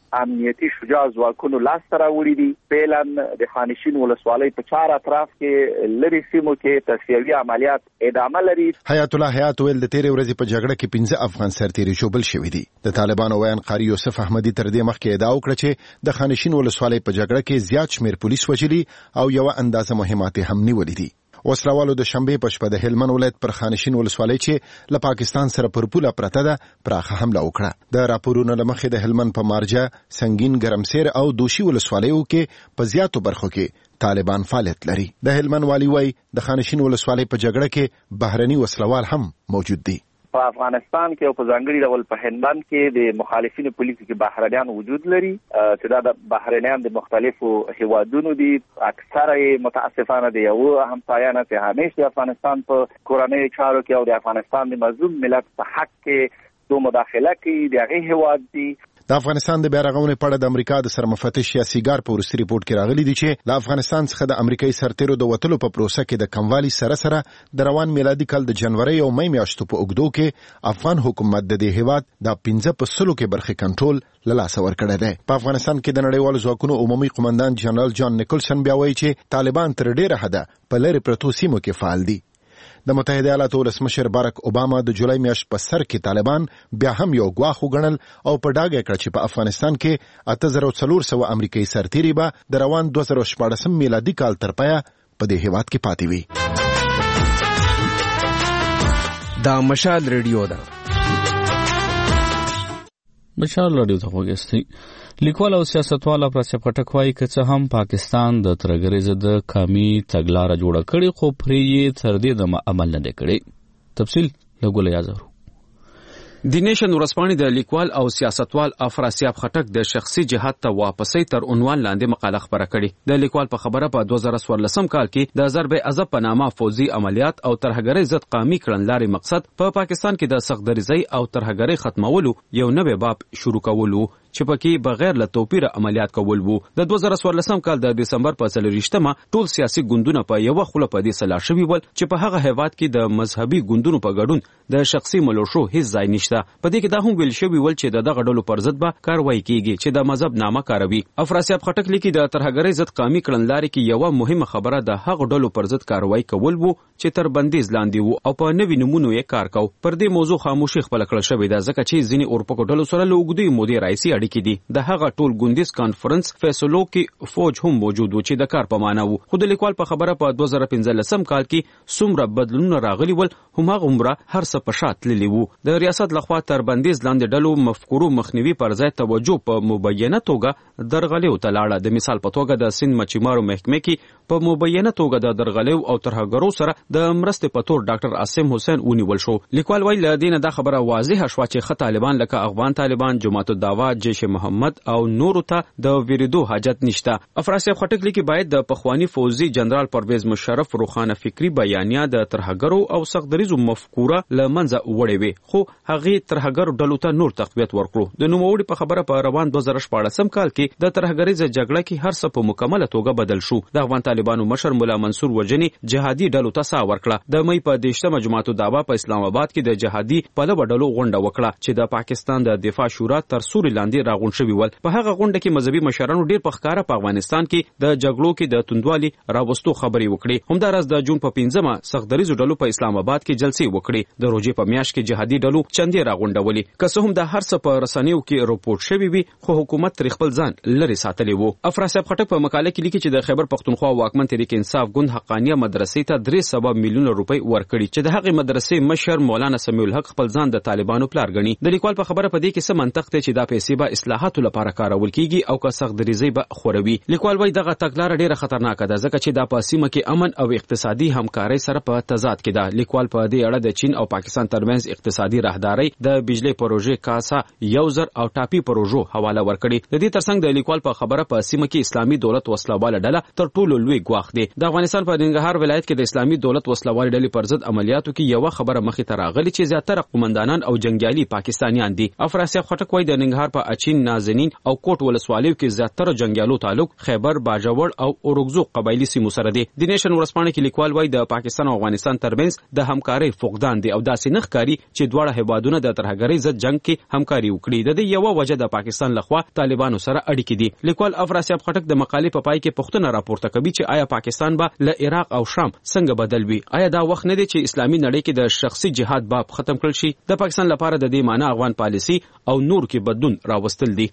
S20: امنیتي شجاع ځواکونو لاس ته راوړي دي. فعلا د خانشین ولسوالۍ په چار اطراف کې لري سیمو کې تصفیوي عملیات ادامه لري.
S19: حیات الله حیات ویل د تیرې ورځې په جګړه کې پنځه افغان سرتیري شوبل شوي دي. د طالبانو ویان قاری یوسف احمدي تر دې مخکې ادعا وکړه چې د خانشین ولسوالۍ په جګړه کې زیات شمیر پولیس وژلي او یو اندازه مهمات هم نیولې دي. وسلوالو د شنبه په شپه د هلمند ولایت پر خانشین ولسوالۍ چې له پاکستان سره پر پوله پرته ده پراخه حمله وکړه. د راپورونو لمخې د هلمند په مارجه، سنگین، ګرمسیر او دوشي ولسوالیو کې په زیاتو برخو کې طالبان فعالیت لري. د هلمند والی وای د خانشین ولسوالۍ په جګړه کې بهرني وسلوال هم موجود دي.
S20: په افغانستان کې او په ځانګړي ډول په هندوان کې د مخالفینو پولیسو کې بهرنیان وجود لري چې دا د بهرنیان د مختلفو هیوادونو دي. اکثره متاسفانه دي او هم پایانه چې همیشه د افغانستان په کورنۍ چارو کې او د افغانستان د مظلوم ملت په حق کې دو مداخله کوي. د هغه هیواد دي
S19: د افغانستان د بیارغونې په اړه د امریکا د سرمفتش سیاسيګار په ورستي ریپورت کې راغلي دي چې د افغانستان څخه د امریکایي سرتیرو د وټلو په پروسه کې د کموالي سره سره د روان میلادي کال د جنوري او مې میاشتو په اوږدو کې افغان حکومت د دې هیواد د پنځه په سلو کې برخه کنټرول له لاسه ورکړی دی. په افغانستان کې د نړیوالو ځواکونو عمومي قومندان جنرال جان نیکلسن بیا وایي چې طالبان تر ډیره حده په لری پرتو سیمو کې فعال دي. د متحده ایالاتو ولسمشر بارک اوباما د جولای میاشت په سر کې طالبان بیا هم یو ګواښ وګڼل او په ډاګه کړ چې په افغانستان کې اته زره څلور سوه امریکایي سرتیري به د روان دوه زره شپاړسم میلادي کال تر پایه په دې هیواد کې پاتې وي.
S11: دا مشال ریډیو ده.
S3: مشال ریډیو ته وګورئ. لیکوال او سیاستوال افراسیاب خټک وایي که څه هم پاکستان د ترهګرۍ ضد قامي تګلاره جوړه کړې خو پرې یې تر دې دمه عمل نه دی کړی. تفصیل له ګل یازرو.
S1: د نیشن ورځپاڼې د لیکوال او سیاستوال افراسیاب خټک د شخصي جهاد ته واپسۍ تر عنوان لاندې مقاله خبره کړې. د لیکوال په خبره په دوه زره څوارلسم کال کې د ضرب عذاب په نامه فوزي عملیات او ترهګرۍ ضد قامي کړنلارې مقصد په پا پاکستان کې د سختدریزۍ او ترهګرۍ ختمولو یو نوی باب شروع کولو چې پکې بغیر له توپیر عملیات کول وو. د دوه زره څوارلسم کال د دسمبر په څلورویشتمه ټول سیاسي ګوندونه په یو خوله په دې سلا شوي ول چې په هغه هیواد کې د مذهبي ګوندونو په ګډون د شخصي ملوشو هیڅ ځای نشته. په دې کې دا هم ویل شوی ول چې دغه ډلو پر ضد به کاروایی کیږي چې د مذهب نامه کاروي. افراسیاب خټک لیکي د ترهګرۍ ضد قامي کړنلارې کې یو مهمه خبره د هغه ډلو پر ضد کاروایی کول وو چې تر بندیز لاندې وو او په نوي نمونو یې کار کاو. پر دې موضوع خاموشي خپل کړل شوې ده ځکه چې ځینې اورپکو ډلو سره له اوږدې مودې راځي اړیکې دي. د هغه ټول ګوندیز کانفرنس فیصلو کې فوج هم موجود و چې د کار په معنا وو. خو د لیکوال په خبره په دوه زره پنځلسم کال کې څومره بدلونونه راغلي ول هماغه عمره هر څه په شا تللي وو. د ریاست لخوا تر بندیز لاندې ډلو مفکورو مخنیوي پر ځای توجه په مبینه توګه درغلیو ته لاړه. د مثال په توګه د سند مچیمارو محکمې کې په مبینه توګه د درغلیو او ترهګرو سره د مرستې په تور ډاکټر عاصم حسین ونیول شو. لیکوال وایي له دې نه دا خبره واضحه شوه چې ښه طالبان لکه افغان طالبان، جماعت الدعوه، جیش محمد او نورو ته د ویریدو حاجت نشته. افراسیاب خټک لیکي باید د پخوانی فوزي جنرال پرویز مشرف روخانه فکری بیانیه د ترهګرو او سختدریزو مفکوره له منځه وړې وي خو هغه ترهګرو ډلو ته نور تقویت ورکړو. د نوموړي په خبره په روان دوه زره شپاړسم کال کې د ترهګرۍ جګړه کې هر څه په مکمله توګه بدل شو. د افغان طالبانو مشر مولا منصور وجنی جهادي ډلو ته سا ورکړه. د مې په دیشتمه جماعت الدعوه په اسلام آباد کې د جهادي پلوه ډلو غونډه وکړه چې د پاکستان د دفاع شورا تر سوري لاندې راغون شوی ول. په هغه غونډه کې مذهبي مشرانو ډیر په ښکارا په افغانستان کې د جګړو کې د توندوالي راوستو خبرې وکړي. همدارس د جون په پنځمه سختدریزو ډلو په اسلام آباد کې جلسې وکړي. د روزي په میاشت کې جهادي ډلو چندې راغونډولې. که څه هم د هر څه په رسنیو کې راپورټ شوی وي خو حکومت تر خپل ځان لري ساتلی وو. افراسیاب خټک په مقاله کې لیکي چې د خیبر پختونخوا واکمن تحریک انصاف ګوند حقانیه مدرسې ته درې سوه میلیونه روپۍ ورکړي چې د هغې مدرسې مشر مولانا سمیع الحق خپل ځان د طالبانو پلار ګڼي. د لیکوال په خبره په دې کې څه منطق دی چې دا پیسې به اصلاحاتو لپاره کارول کیږي او که سختدریزۍ به خوروي. لیکوال وایي دغه تګلاره ډیره خطرناکه ده ځکه چې دا په سیمه کې امن او اقتصادي همکارۍ سره په تضاد کې ده. لیکوال په دې اړه د چین او پاکستان ترمنځ اقتصادي راهدارۍ، د بجلی پروژې کاسا یو زر او ټاپي پروژو حواله ورکړي. د دې ترڅنګ د لیکوال په خبره په سیمه کې اسلامي دولت وسلواله ډله تر ټولو لوی ګواښ دی. د افغانستان په ننګرهار ولایت کې د اسلامي دولت وسلواله ډلې پر ضد عملیاتو کې یو خبره مخې ته راغلي چې زیاتره قومندانان او جنگیالي پاکستانیان دي. افراسیاب خټک وایي د ننګرهار په سیاچین، نازنین او کوټ ولسوالیو کې زیاتره جنگیالو تعلق خیبر، باجوړ او اورګزو قبایلی سیمو سره دی. د نیشن ورځپاڼه کې لیکوال وایي د پاکستان او افغانستان ترمنځ د همکارۍ فقدان دی او داسې نه ښکاري چې دواړه هیوادونه د ترهګرۍ ضد جنگ کې همکاري وکړي. د دې یوه وجه د پاکستان لخوا طالبانو سره اړیکې دي. لیکوال افراسیاب خټک د مقالې په پای کې پوښتنه راپورته کوي چې آیا پاکستان به له عراق او شام څنګه بدل وي؟ آیا دا وخت نه دی چې اسلامي نړۍ کې د شخصي جهاد باب ختم کړل شي؟ د پاکستان لپاره د دې معنی افغان پالیسي او نور کې بدلون راوستل دي.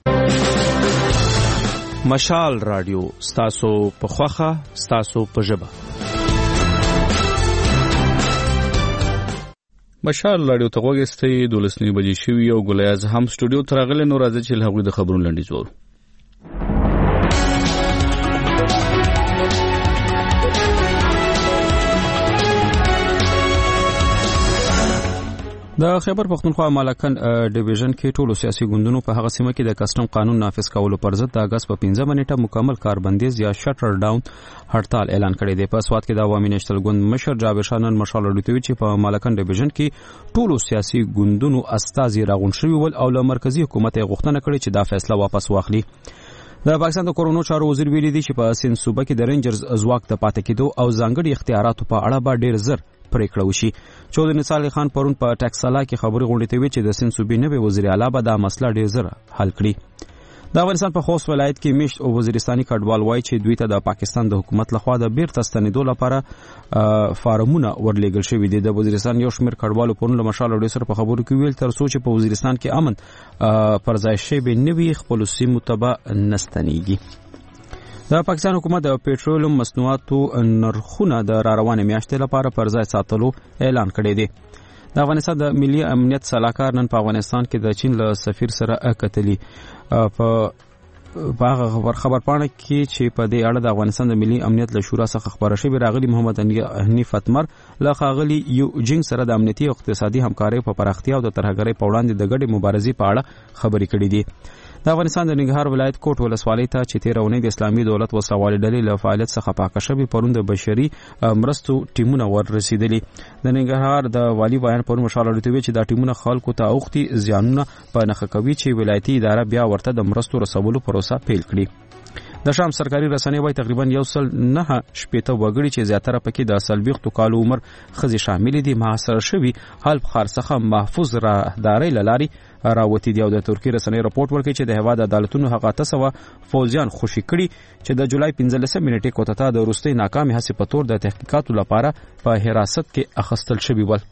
S9: مشال رادیو ستاسو په خوخه ستاسو په ژبه.
S3: مشال رادیو ته وګورئ دولسنی بجې شوی او ګلیاز هم سټوډیو ته راغلی نو راځي چې هغوی د خبرونو لنډیز وورو.
S1: د خیبر پختونخوا مالکند ډیویژن کې ټولو سیاسي ګوندونو په هغه سیمه کې د کسټم قانون نافذ کولو پر ضد د اگست په پنځمه نیټه مکمل کاربندیز یا شټر ډاون هړتال اعلان کړی دی. په سواد کې د عوامي نېشنل ګوند مشر جابر شاه نن مشال لوټوي چې په مالکند ډیویژن کې ټولو سیاسي ګوندونو استازي راغون شوي ول او له مرکزی حکومت یې غوښتنه کړې چې دا فیصله واپس واخلي. د پاکستان د کورونو چارو وزیر ویلي دی چې په سند صوبه کې د رینجرز ځواک د پاتې کېدو او ځانګړي اختیاراتو په اړه به ډیر زر پریکړه وشي. چودري نصالح خان پرون په ټکسالا کې خبري غونډې ته وی چې د سند صوبې نوې وزیر اعلی به دا مسله ډیر زر حل کړي. د افغانستان په خوست ولایت کې میشت او وزیرستاني کډوال وایي چې دوی ته د پاکستان د حکومت لخوا د بیرته ستنېدو لپاره فارمونه ورلېږل شوي دي. د وزیرستان یو شمېر کډوالو پرون له مشال اډو سره په خبرو کې ویل تر څو چې په وزیرستان کې امن پر ځای شوی نوي خپلو سیمو ته به نستنېږي. د پاکستان حکومت د پېټرولیم مصنوعاتو نرخونه د را روانې میاشتې لپاره پر ځای ساتلو اعلان کړی دی. د افغانستان د ملي امنیت سلاکار نن په افغانستان کې د چین له سفیر سره کتلي. په هغه خبرپاڼه کې چې په دې اړه د افغانستان د ملي امنیت له شورا څخه خبره شوې راغلي محمد حنیف اتمر له ښاغلي یو جینګ سره د امنیتي او اقتصادي همکارۍ په پراختیا او د ترهګرۍ په وړاندې د ګډې مبارزې په اړه خبرې کړې دي. د افغانستان د ننګرهار ولایت کوټ ولسوالۍ ته چې تېره اونۍ د اسلامي دولت وسلوالې ډلې له فعالیت څخه پاکه شوې پرون د بشري مرستو ټیمونه ورسېدلي. د ننګرهار د والي بیان پرون مشال اړوي چې دا ټیمونه خلکو ته اوختي زیانونه په نښه کوي چې ولایتي اداره بیا ورته د مرستو رسولو پروسه پیل کړي. د شام سرکاري رسنۍ وايي تقریبا یو سل نه شپېته وګړي چې زیاتره پکې د څلوېښتو کالو عمر ښځې شاملې دي محاصره شوي حال ښار څخه محفوظ راهدارۍ له لارې راوتي دي. او د ترکیې رسنۍ راپورټ ورکوي چې د هېواد عدالتونو هغه اته سوه فوجیان خوشي کړي چې د جولای پنځلسمې نیټې کوتاه د وروستۍ ناکامې هڅې په تور د تحقیقاتو لپاره په حراست کې اخیستل شوي ول.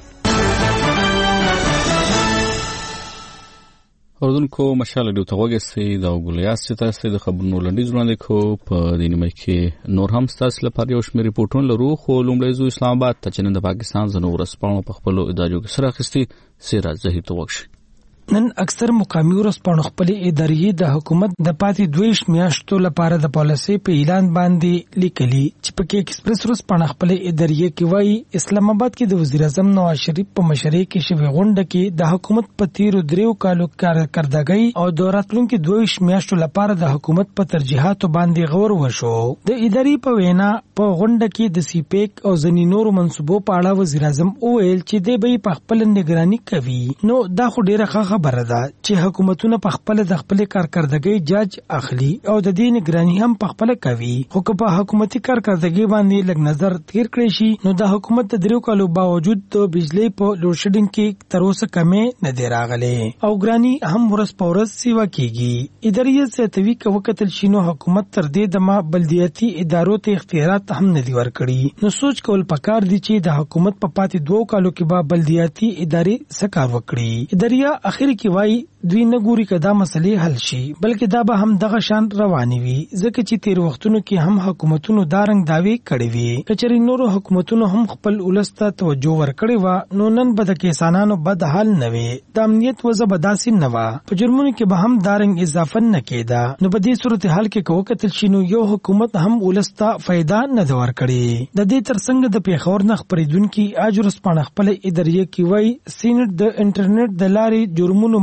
S3: اوردونکو مشال ډیو ته وګورئ دا ګلیاس چې تاسو د خبرونو لنډیز وړاندې کو په دې نیمه کې نور هم تاسو لپاره یو شمېر ریپورتونه لرو خو لومړی زو اسلام آباد ته چې د پاکستان زنو ورسپانو په خپل ادارو کې سره اخیستي سیرات زهیر ته وښي.
S21: نن اکثر مقامي ورسپانو خپل ادارې د حکومت د پاتې دویش میاشتو لپاره د پالیسي په اعلان باندې لیکلي چې پکې ایکسپریس ورسپانو خپل ادارې کې وایي اسلام آباد کې د وزیر اعظم نواز شریف په مشرۍ کې شوی غونډه کې د حکومت په تیرو دریو کالو کارکردګۍ او د راتلونکو دویش میاشتو لپاره د حکومت په ترجیحاتو باندې غور وشو. د ادارې په وینا په غونډه کې د سی پیک او ځینې نورو منصوبو په اړه وزیر اعظم وویل چې دوی به په خپل نگراني کوي. نو دا خو ډیره خبره ده چې حکومتونه په خپل د خپل کارکردګۍ جاج اخلي او د دې نگراني هم په خپل کوي. خو که په حکومتي کارکردګۍ باندې لږ نظر تیر کړی شي نو د حکومت د دریو کالو باوجود د بجلی په لوډ شیډینګ کې تر اوسه کمې نه دی راغلی او ګرانی هم ورځ په ورځ سیوا کیږي. ادارې زیاتوي که وکتل شي نو حکومت تر دې دمه بلدیاتي ادارو ته اختیارات هم نه دی ورکړي. نو سوچ کول پکار دي چې د حکومت په پاتې دوو کالو کې به بلدیاتي ادارې څه کار وکړي. ادارې اخر کې وایي دوی نه ګوري که دا مسلې حل شي بلکې دا به هم دغه شان روانې وي ځکه چې تیر وختونو کې هم حکومتونو دا رنګ دعوې کړې وي. کچري نورو حکومتونو هم خپل ولس ته توجه ورکړې وه نو نن به د کسانانو بد حال نه وي. د امنیت وضع به داسې نه وه په جرمونو کې به هم دا رنګ اضافه نه کېده. نو په دې صورتحال کې که وکتل شي نو یو حکومت هم ولس ته فایده نه ده ورکړې. د دې ترڅنګ د پېښور نه خپرېدونکي اج ورځپاڼه خپله ادارې کې وایي سینټ د انټرنیټ د لارې جرمونو مخنیوي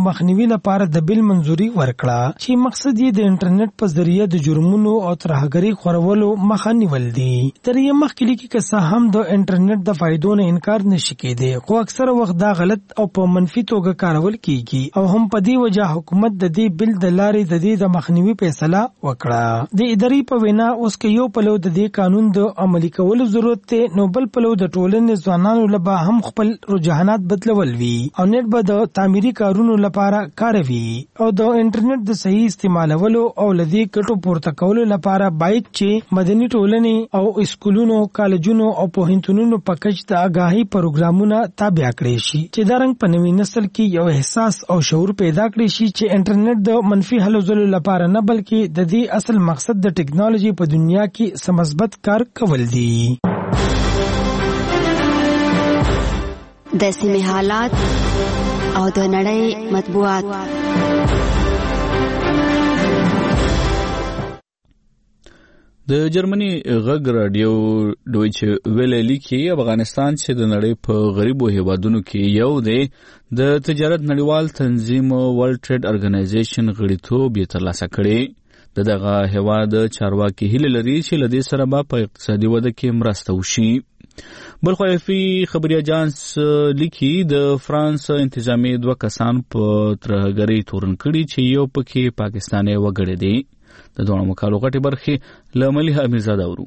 S21: لپاره د بل منځوري ورکړه چې مقصد یې د انټرنیټ په ذریعہ د جرمونو او ترهګرۍ خورولو مخه نیول دي. تر یې مخکې لیکي که څه هم د انټرنیټ د فایدو نه انکار نشي کېدی، خو اکثره وخت دا غلط او په منفي توګه کارول کیږي او هم په دې وجه حکومت د دې بل د لارې د دې د مخنیوي فیصله وکړه. د اداري په وینا اوس که یو پلو د دې قانون د عملي کولو ضرورت دی، نو بل پلو د ټولنې ځوانانو لپاره هم خپل رجحانات بدلول وي او نت به د تعمیري کارونو لپاره کاروي او د انټرنیټ د صحیح استعمالولو او لدی کټو پورته کولو لپاره باید چې مدني ټولنې او اسکولونو، کالجونو او پوهنتونونو په کچ د آگاهي پروګرامونه تابع کړي شي چې دا رنګ په نوي نسل کې یو احساس او شعور پیدا کړي شي چې انټرنیټ د منفي هلو ځلو لپاره نه بلکې د دې اصل مقصد د ټیکنالوژي په دنیا کې سمثبت کار کول دي.
S6: د سیمې حالات او د نړۍ مطبوعات.
S3: د جرمني غږ رادیو ډویچه ویلې لیکي افغانستان چې د نړۍ په غریبو هیوادونو کې یو دی، د تجارت نړیوال تنظیم ورلد ټریډ ارګنایزیشن غړیتوب یې ترلاسه کړی. د دغه هیواد چارواکي هیله لري چې له دې سره به په اقتصادي وده کې مرسته وشي. بلخو افي خبري اجانس لیکي د فرانس انتظامی دوه کسان په ترهګرۍ تورن کړي چې یو پکې پاکستاني وګړی دی. د دوه مکالو غټي برخې له مليحه امیرزاده ورو.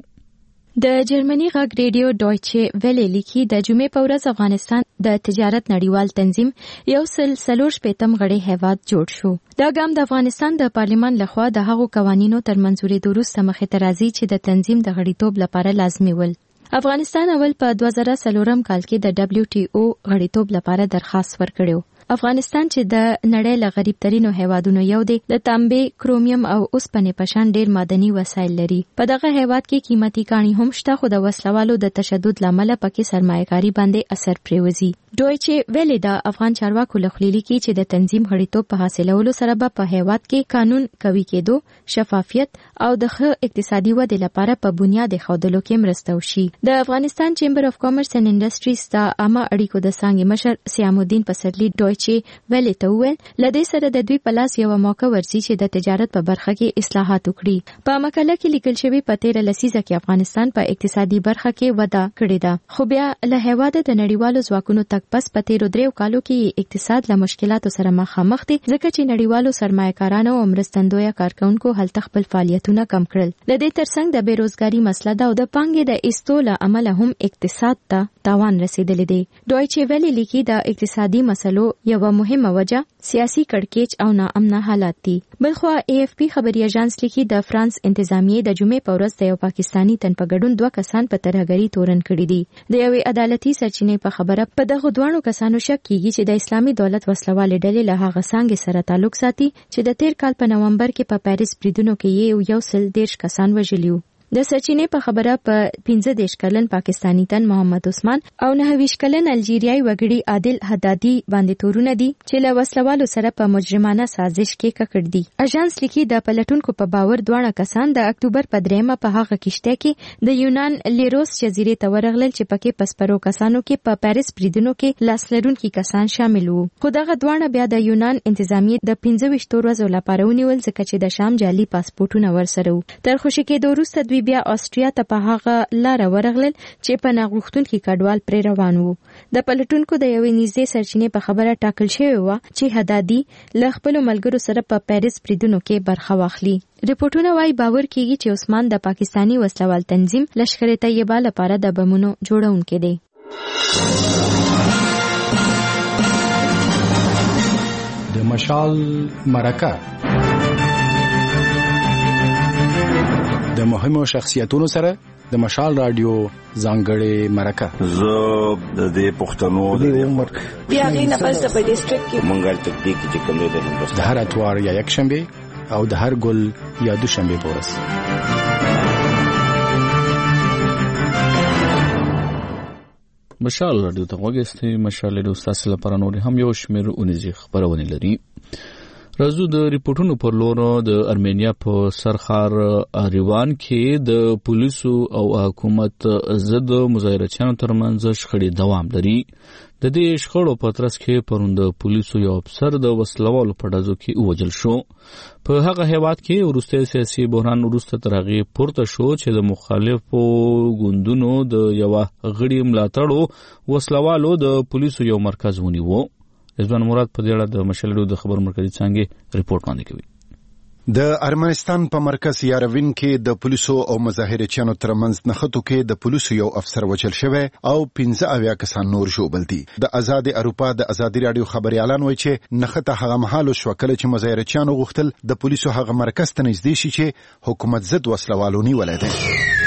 S16: د جرمني غږ ریډیو ډویچه ویلې لیکي د جمعې په ورځ افغانستان د تجارت نړیوال تنظیم یو سل څلور شپېتم غړی هیواد جوړ شو. دا ګام د افغانستان د پارلیمان لخوا د هغو قوانینو تر منځوري وروسته مخې ته راځي چې د تنظیم د غړیتوب لپاره لازمي ول. افغانستان اول په دوه زره څلورم کال کې د دبلیو ټي او غړیتوب لپاره درخواست ورکړو. افغانستان چې د نړۍ له غریب ترینو هیوادونو یو دی، د تانبې، کرومیم او اوسپنې په شان ډیر معدني وسایل لري. په دغه هیواد کې قیمتي کاڼي هم شته، خو د وسلوالو د تشدد لامل پکې سرمایه‌کاري باندې اثر پریوزي. ډویچه ویلې د افغان چارواکو لخوا لیکي چې د تنظیم غړیتوب په حاصلولو سره به په هیواد کې قانون قوي کېدو، شفافیت او د ښه اقتصادي ودې لپاره په بنیاد خودلو کې مرسته وشي. د افغانستان چیمبر اف کامرس اینڈ انډستریز د عامه اړیکو د څانګې مشر سیام الدین پسرلی ډویچه ویلې ته وویل لدې سره د دوی په لاس یو موقع ورسي چې د تجارت په برخه کې اصلاحات وکړي. په مقاله کې لیکل شوی په تیره لسیزه کې افغانستان په اقتصادي برخه کې وده کړې ده، خو بیا له هیواده د نړیوالو ځواکونو تک پس په تیرو دریو کالو کې اقتصاد له مشکلاتو سره مخامخ دي، ځکه چې نړیوالو سرمایه‌کارانو او مرستندویه کارکونکو هلته خپل فعالیتونه کم کړل. د دې ترڅنګ د بیروزګاری مسله ده او د پانګې د ایستو له امله هم اقتصاد ته تاوان رسیدلی دی. ډویچه ویلې لیکي د اقتصادي مسلو یوه مهمه وجه سیاسي کړکېچ او ناامنه حالات دي. بلخو ای اف پی خبري اژانس لیکي د فرانس انتظامیه د جمعې په ورځ د یو پاکستانی تن په ګډون دوه کسان په ترهګرۍ تورن کړي دي. د یوې عدالتي سرچینې په خبره په دغه دوه کسانو شک کیږي چې د اسلامي دولت وسلوالې ډلې له هغه څنګه سره تعلق ساتي چې د تیر کال په نومبر کې په پاریس بریدونو کې یو سل دیرش کسان وژلي. د سرچینې په خبره په پنځه دیرش کلن پاکستانی تن محمد عثمان او نهه ویشت کلن الجیریایي وګړي عادل حدادي باندې تورونه دي چې له وسلوالو سره په مجرمانه سازش کې ککړ دي. اژانس لیکي د پلټونکو په باور دواړه کسان د اکتوبر په دریمه په هغه کشته کې د یونان لیروس جزیرې ته ورغلل چې پکې پسپرو کسانو کې په پاریس بریدونو کې لاس لرونکي کسان شامل وو. خو دغه دواړه بیا د یونان انتظامیه د پنځه ویشت ورځو لپاره ونیول ځکه چې د شام جعلي پاسپورتونه ورسره وو. تر خوشي کېدو وروسته دوی بیا آسټریا ته په هغه لاره ورغلل چې په ناغوښتونکي کډوال پرې روان وو. د پلټونکو د یوې نږدې سرچینې په خبره ټاکل شوې وه چې حدادي له خپلو ملګرو سره په پاریس بریدونو کې برخه واخلي. ریپورتونه وايي باور کیږي چې عثمان د پاکستانی وسلوال تنظیم لشکر طیبه لپاره د بمونو جوړونکی دی.
S22: د مشال مرکه د مهمو شخصیتونو سره د مشال رادیو ځانګړې مرکه.
S23: زه د دې پښتنو د عمر
S24: بیا غي نه پس په ډیسټریکټ کې
S23: مونږه تکتیک چې کوم دی د هندوستان
S22: د هر اتوار یا یک شنبه او د هر ګل یا دو شنبه پورس.
S3: مشال رادیو ته وګورئ. مشال د استاد لپاره نور هم یو شمېر اونیزي خبرونه لري. راځو د ریپورتونو پر لور. د ارمینیا په سرخار اریوان کې د پولیسو او حکومت ضد مظاهرچیانو ترمنځ شخړې دوام لري. د دې شخړو په ترڅ کې پروند پولیسو یو افسر د وسلوالو په ډزو کې وژل شو. په هغه هیواد کې وروسته سیاسي بحران وروسته تر هغه پورته شو چې د مخالفو ګوندونو د یو غړي ملاتړو وسلوالو د پولیسو یو مرکز ونیو. رضوان مراد په دې اړه د مشال د خبر مرکزی څنګه ریپورت باندې کوي.
S19: د ارمنستان په مرکز یاروین کې د پولیسو او مظاهرچیانو ترمنځ نښتو کې د پولیسو یو افسر وژل شوی او پنځه اویا کسان نور ژوبل دي. د آزاد اروپا د ازادي رادیو خبريالان وایي چې نښته هغه مهال شو کله چې مظاهرچیانو غوښتل د پولیسو هغه مرکز ته نږدې شي چې حکومت ضد وسلوالو نیولای دي.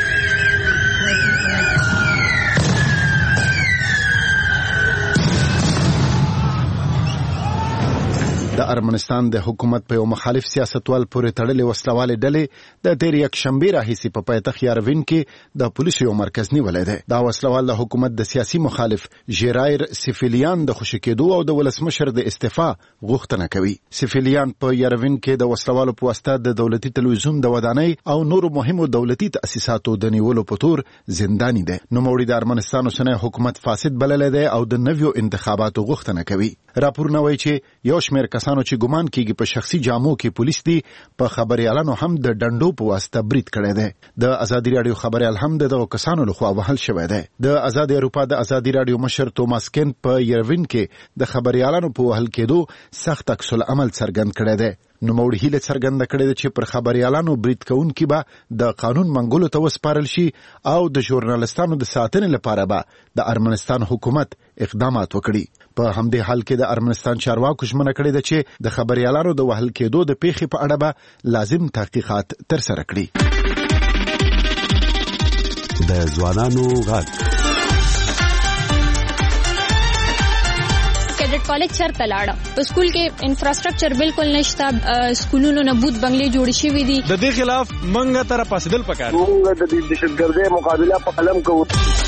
S19: د ارمنستان د حکومت په یو مخالف سیاستوال پورې تړلې وسلوالې ډلې د تیر یک شنبه راهیسې په پایتخت یاروین کې د پولیسو یو مرکز نیولای دی. دا وسلوال د حکومت د سیاسي مخالف ژیرایر سیفیلیان د خوشی کېدو او د ولسمشر د استعفا غوښتنه کوي. سیفیلیان په یاروین کې د وسلوالو په واسطه د دولتي تلویزیون د ودانۍ او نورو مهمو دولتي تأسیساتو د نیولو په تور زنداني دی. نوموړي د ارمنستان اوسنی حکومت فاسد بللی دی او د نویو انتخاباتو غوښتنه کوي. راپورونه وایي چې یو شمېر کسانو چې ګمان کیږي په شخصي جامو کې پولیس دي په خبريالانو هم د ډنډو په واسطه برید کړی دی. د ازادي رادیو خبريال هم دغه کسانو لخوا وهل شوی دی. د آزاد اروپا د ازادي رادیو مشر توماس کین په یاروین کې د خبريالانو په وهل کېدو سخت عکس العمل څرګند کړی دی. نو موړ هیله څرګنده کړې ده چې پر خبريالانو برید کوونکي به د قانون منګولو ته وسپارل شي او د ژورنالستانو د ساتنې لپاره به د ارمنستان حکومت اقدامات وکړي. په همدې حال کې د ارمنستان چارواکو ژمنه کړې ده چې د خبريالانو د وهل کېدو د پیښې په اړه به لازم تحقیقات ترسره کړي.
S2: د ځوانانو غږ
S7: کیډټ کالج چرته لاړه په سکول کې انفراستراکچر بالکل نشته. سکولونو نه بوت بنگلې جوړ شوې دي.
S9: د دې خلاف منګه تر پاسدل پکار
S4: موږ د دهشتګردۍ مقابله په قلم کوو.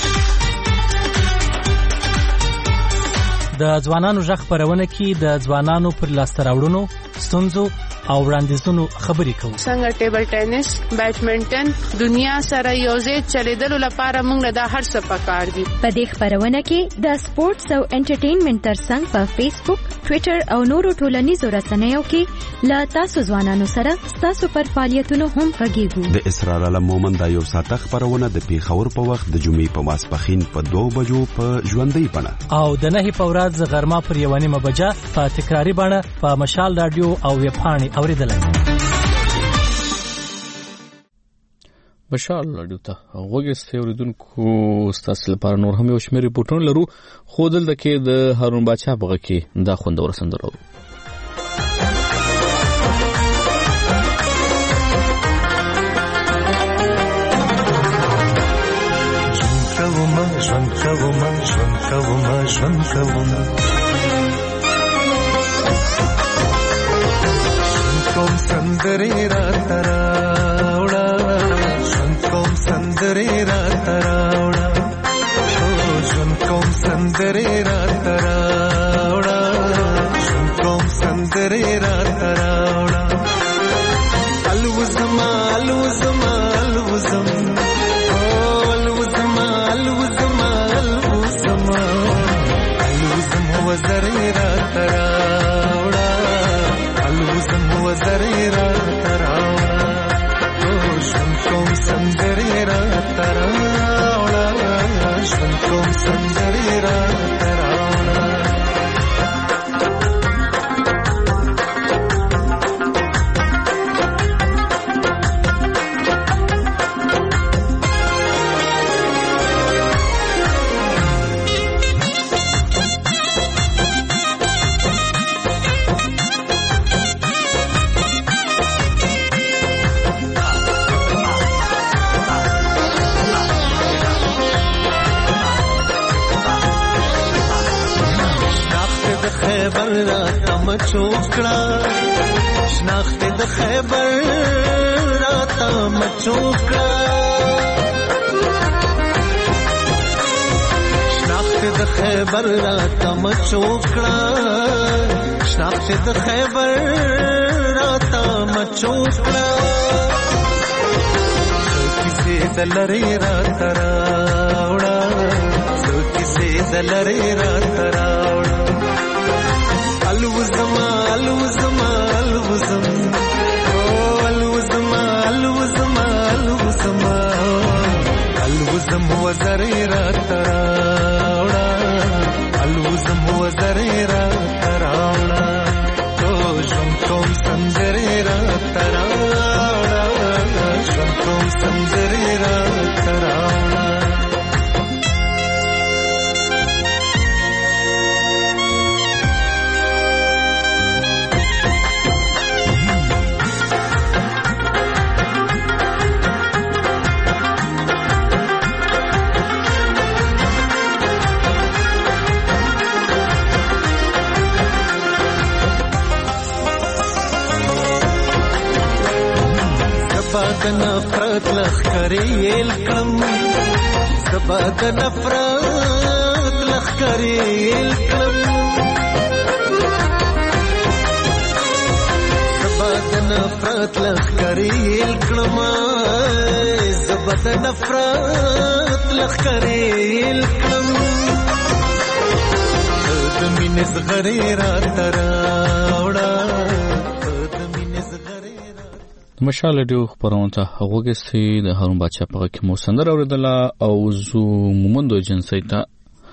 S8: د ځوانانو ژغ خپرونه کې د ځوانانو پر لاسته راوړنو ستونزو او وړاندیزونو خبرې کوو.
S10: څنګه ټیبل ټینس، بیډمنټن دنیا سره یوځای چلیدلو لپاره موږ د هر څه پکار دي.
S16: په دې خبرونه کې د سپورتس او انټرټینمنټ ترڅنګ په فیسبوک، ټوئیټر او نورو ټولنیزو رسنیو کې لا تاسو ځوانانو سره تاسو پر فعالیتونو هم غږیږو.
S2: د اسرار علم مومن د یو ساعت خبرونه د پیښور په وخت د جمعې په ماسپخین په دوه بجو په ژوندۍ بڼه
S8: او د نهي په ورځ غرمه پر یو نیمه بجه په تکراری بڼه په مشال رادیو او ویب پاڼې اوریدلای.
S3: مشال رادیو ته غوږی اوریدونکو ستاسو لپاره نور هم یو شمېر ریپورټونه لرو، خو دلته کې د هارون باچا په غږ کې دا خوندور سندره
S25: ژوند کوم ژوند کوم ژوند کوم کوم سندري را تراوړه ژوند کوم سندري را تراوړه ژوند کوم سندري را تراوړه ژوند کوم سندري را تراوړه الوزما الوزما الوزم وزري را تراوړه الوزم وزري را تراوړه ژوند کوم سندري را تراوړه ژوند کوم سندري را تراوړه مچوکړه شناخت د خیبر راته مچوکړه شناخت د خیبر راته مچوکړه شناخت د خیبر راته مچوکړه کیسې د لری راته راوړه کیسې دلری را تراوړه الوزما الوزما الوزم او الوزما الوزما الوزما الوزم وزری را تراوړه الوزم وزری را تراوړه او ژوند کوم سندرې را تراوړه ژوند کوم سندرې را تراوړه د نفرت لخکرې الکم زبا د نفرت لخکرې الکم زبا د نفرت لخکرې الکم زبا د نفرت لخکرې الکم د مینې زغرې را تراوړه
S3: مشال ډیو خبرونه ته هغه سي د هارون بادشاہ په کې مو سندر اوریدله او زو مومندو جنسي ته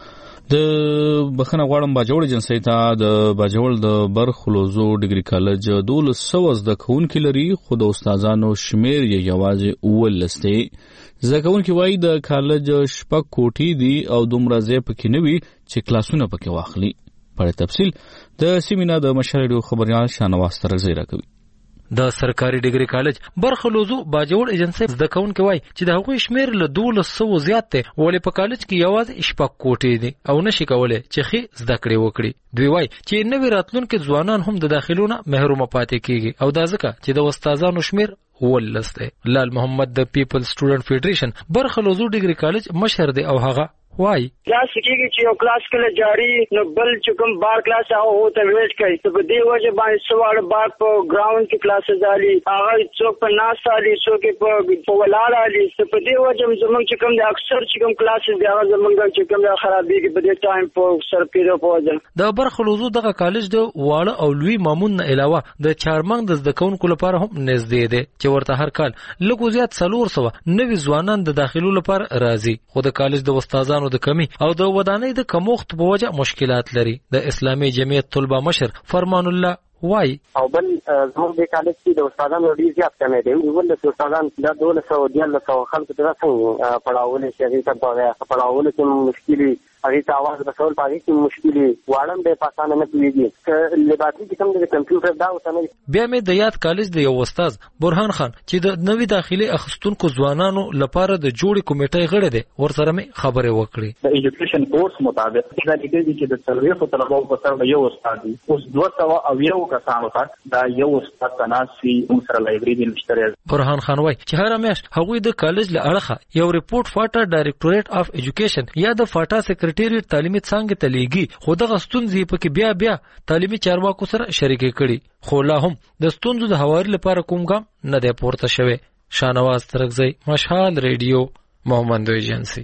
S3: د بخنه غواړم باجوړ جنسي ته د باجوړ د برخلوزو ډیګري کالج دولس سو د کون کلري خود استادانو شمیر یې یوازې اول لسته زکون کې وای د کالج شپه کوټي دي او دومره ځای پکې نوي چې کلاسونه پکې واخلي په تفصیل د سیمینا د مشال ډیو خبريال شانواز ترغزي راکوي
S17: د سرکاري ډیګري کالج برخلوزو باجوړ ایجنسی د کون کې وای چې د هغوی شمیر له دولس سو زیات ته ولې په کالج کې یوازې شپږ کوټې دي او نشي کولای چې خي زده کړې وکړي دوی وای چې نوې راتلونکو ځوانان هم د داخلونه محروم پاتې کیږي او دا ځکه چې د استادانو شمیر ولسته لال محمد د پیپل سټوډنټ فیډریشن برخلوزو ډیګري کالج مشر دی او هغه وای
S5: کلاس کېږي چې یو کلاس کله جاری نو بل چې کوم بار کلاس هغه هوته ویټ کوي ته په دې وجه باندې سوال بار په ګراوند کې کلاسز علي هغه څوک په ناس علي څوک په په ولاړ علي ته په دې وجه زمونږ چې کوم د اکثر چې کوم کلاسز دی هغه زمونږ چې کوم خرابېږي په دې ټایم په سر پیډو په وجه
S17: د برخلوزو دغه کالج د واړه او لوی مامون نه علاوه د چارمنګ د زده کوونکو لپاره هم نږدې دی چې ورته هر کال لږ زیات څلور سوه نوي ځوانان د داخلو لپاره راځي خو د کالج د استادانو د کمی او د ودانۍ د کموخت په وجه مشکلات لري د اسلامي جمعیت طلبه مشر فرمان الله وای
S12: او بل زموږ د کالج کې د استادانو ډیر زیات کمی دی ول د استادان د دولس سو دیال سو خلک ته څنګه پڑھاول شي هغه ته پڑھاول کې مشکلي هغه ته आवाज رسول پاره کې مشکلي واړم به پاسانه نه کیږي چې لباتي کوم د کمپیوټر دا اوسنه
S17: بیا مې د یاد کالج د یو استاد برهان خان چې د نوې داخلي اخستونکو ځوانانو لپاره د جوړې کمیټې غړي دي ورسره مې خبرې وکړې
S13: د ایجوکیشن کورس مطابق دا لیکلي چې د تلويخ طلباو په سر یو استاد دی اوس دوه سو او یو کسانو ته دا یو استاد تناسي سره لایبرری نشته
S17: برهان خان وای چې هر میاشت هغوی د کالج له اړخه یو ریپورت فاټا ډایریکټوریټ اف ایجوکیشن یا د فاټا سیکریټریټ تعلیمي څنګه تلیږي خو د غستونځي په کې بیا بیا تعلیمي چارواکو سره شریکې کړي خو لا هم د ستونزو د هواري لپاره کوم ګام نه دی پورته شوی شانواز ترغزي مشال ریډیو مومندو ایجنسی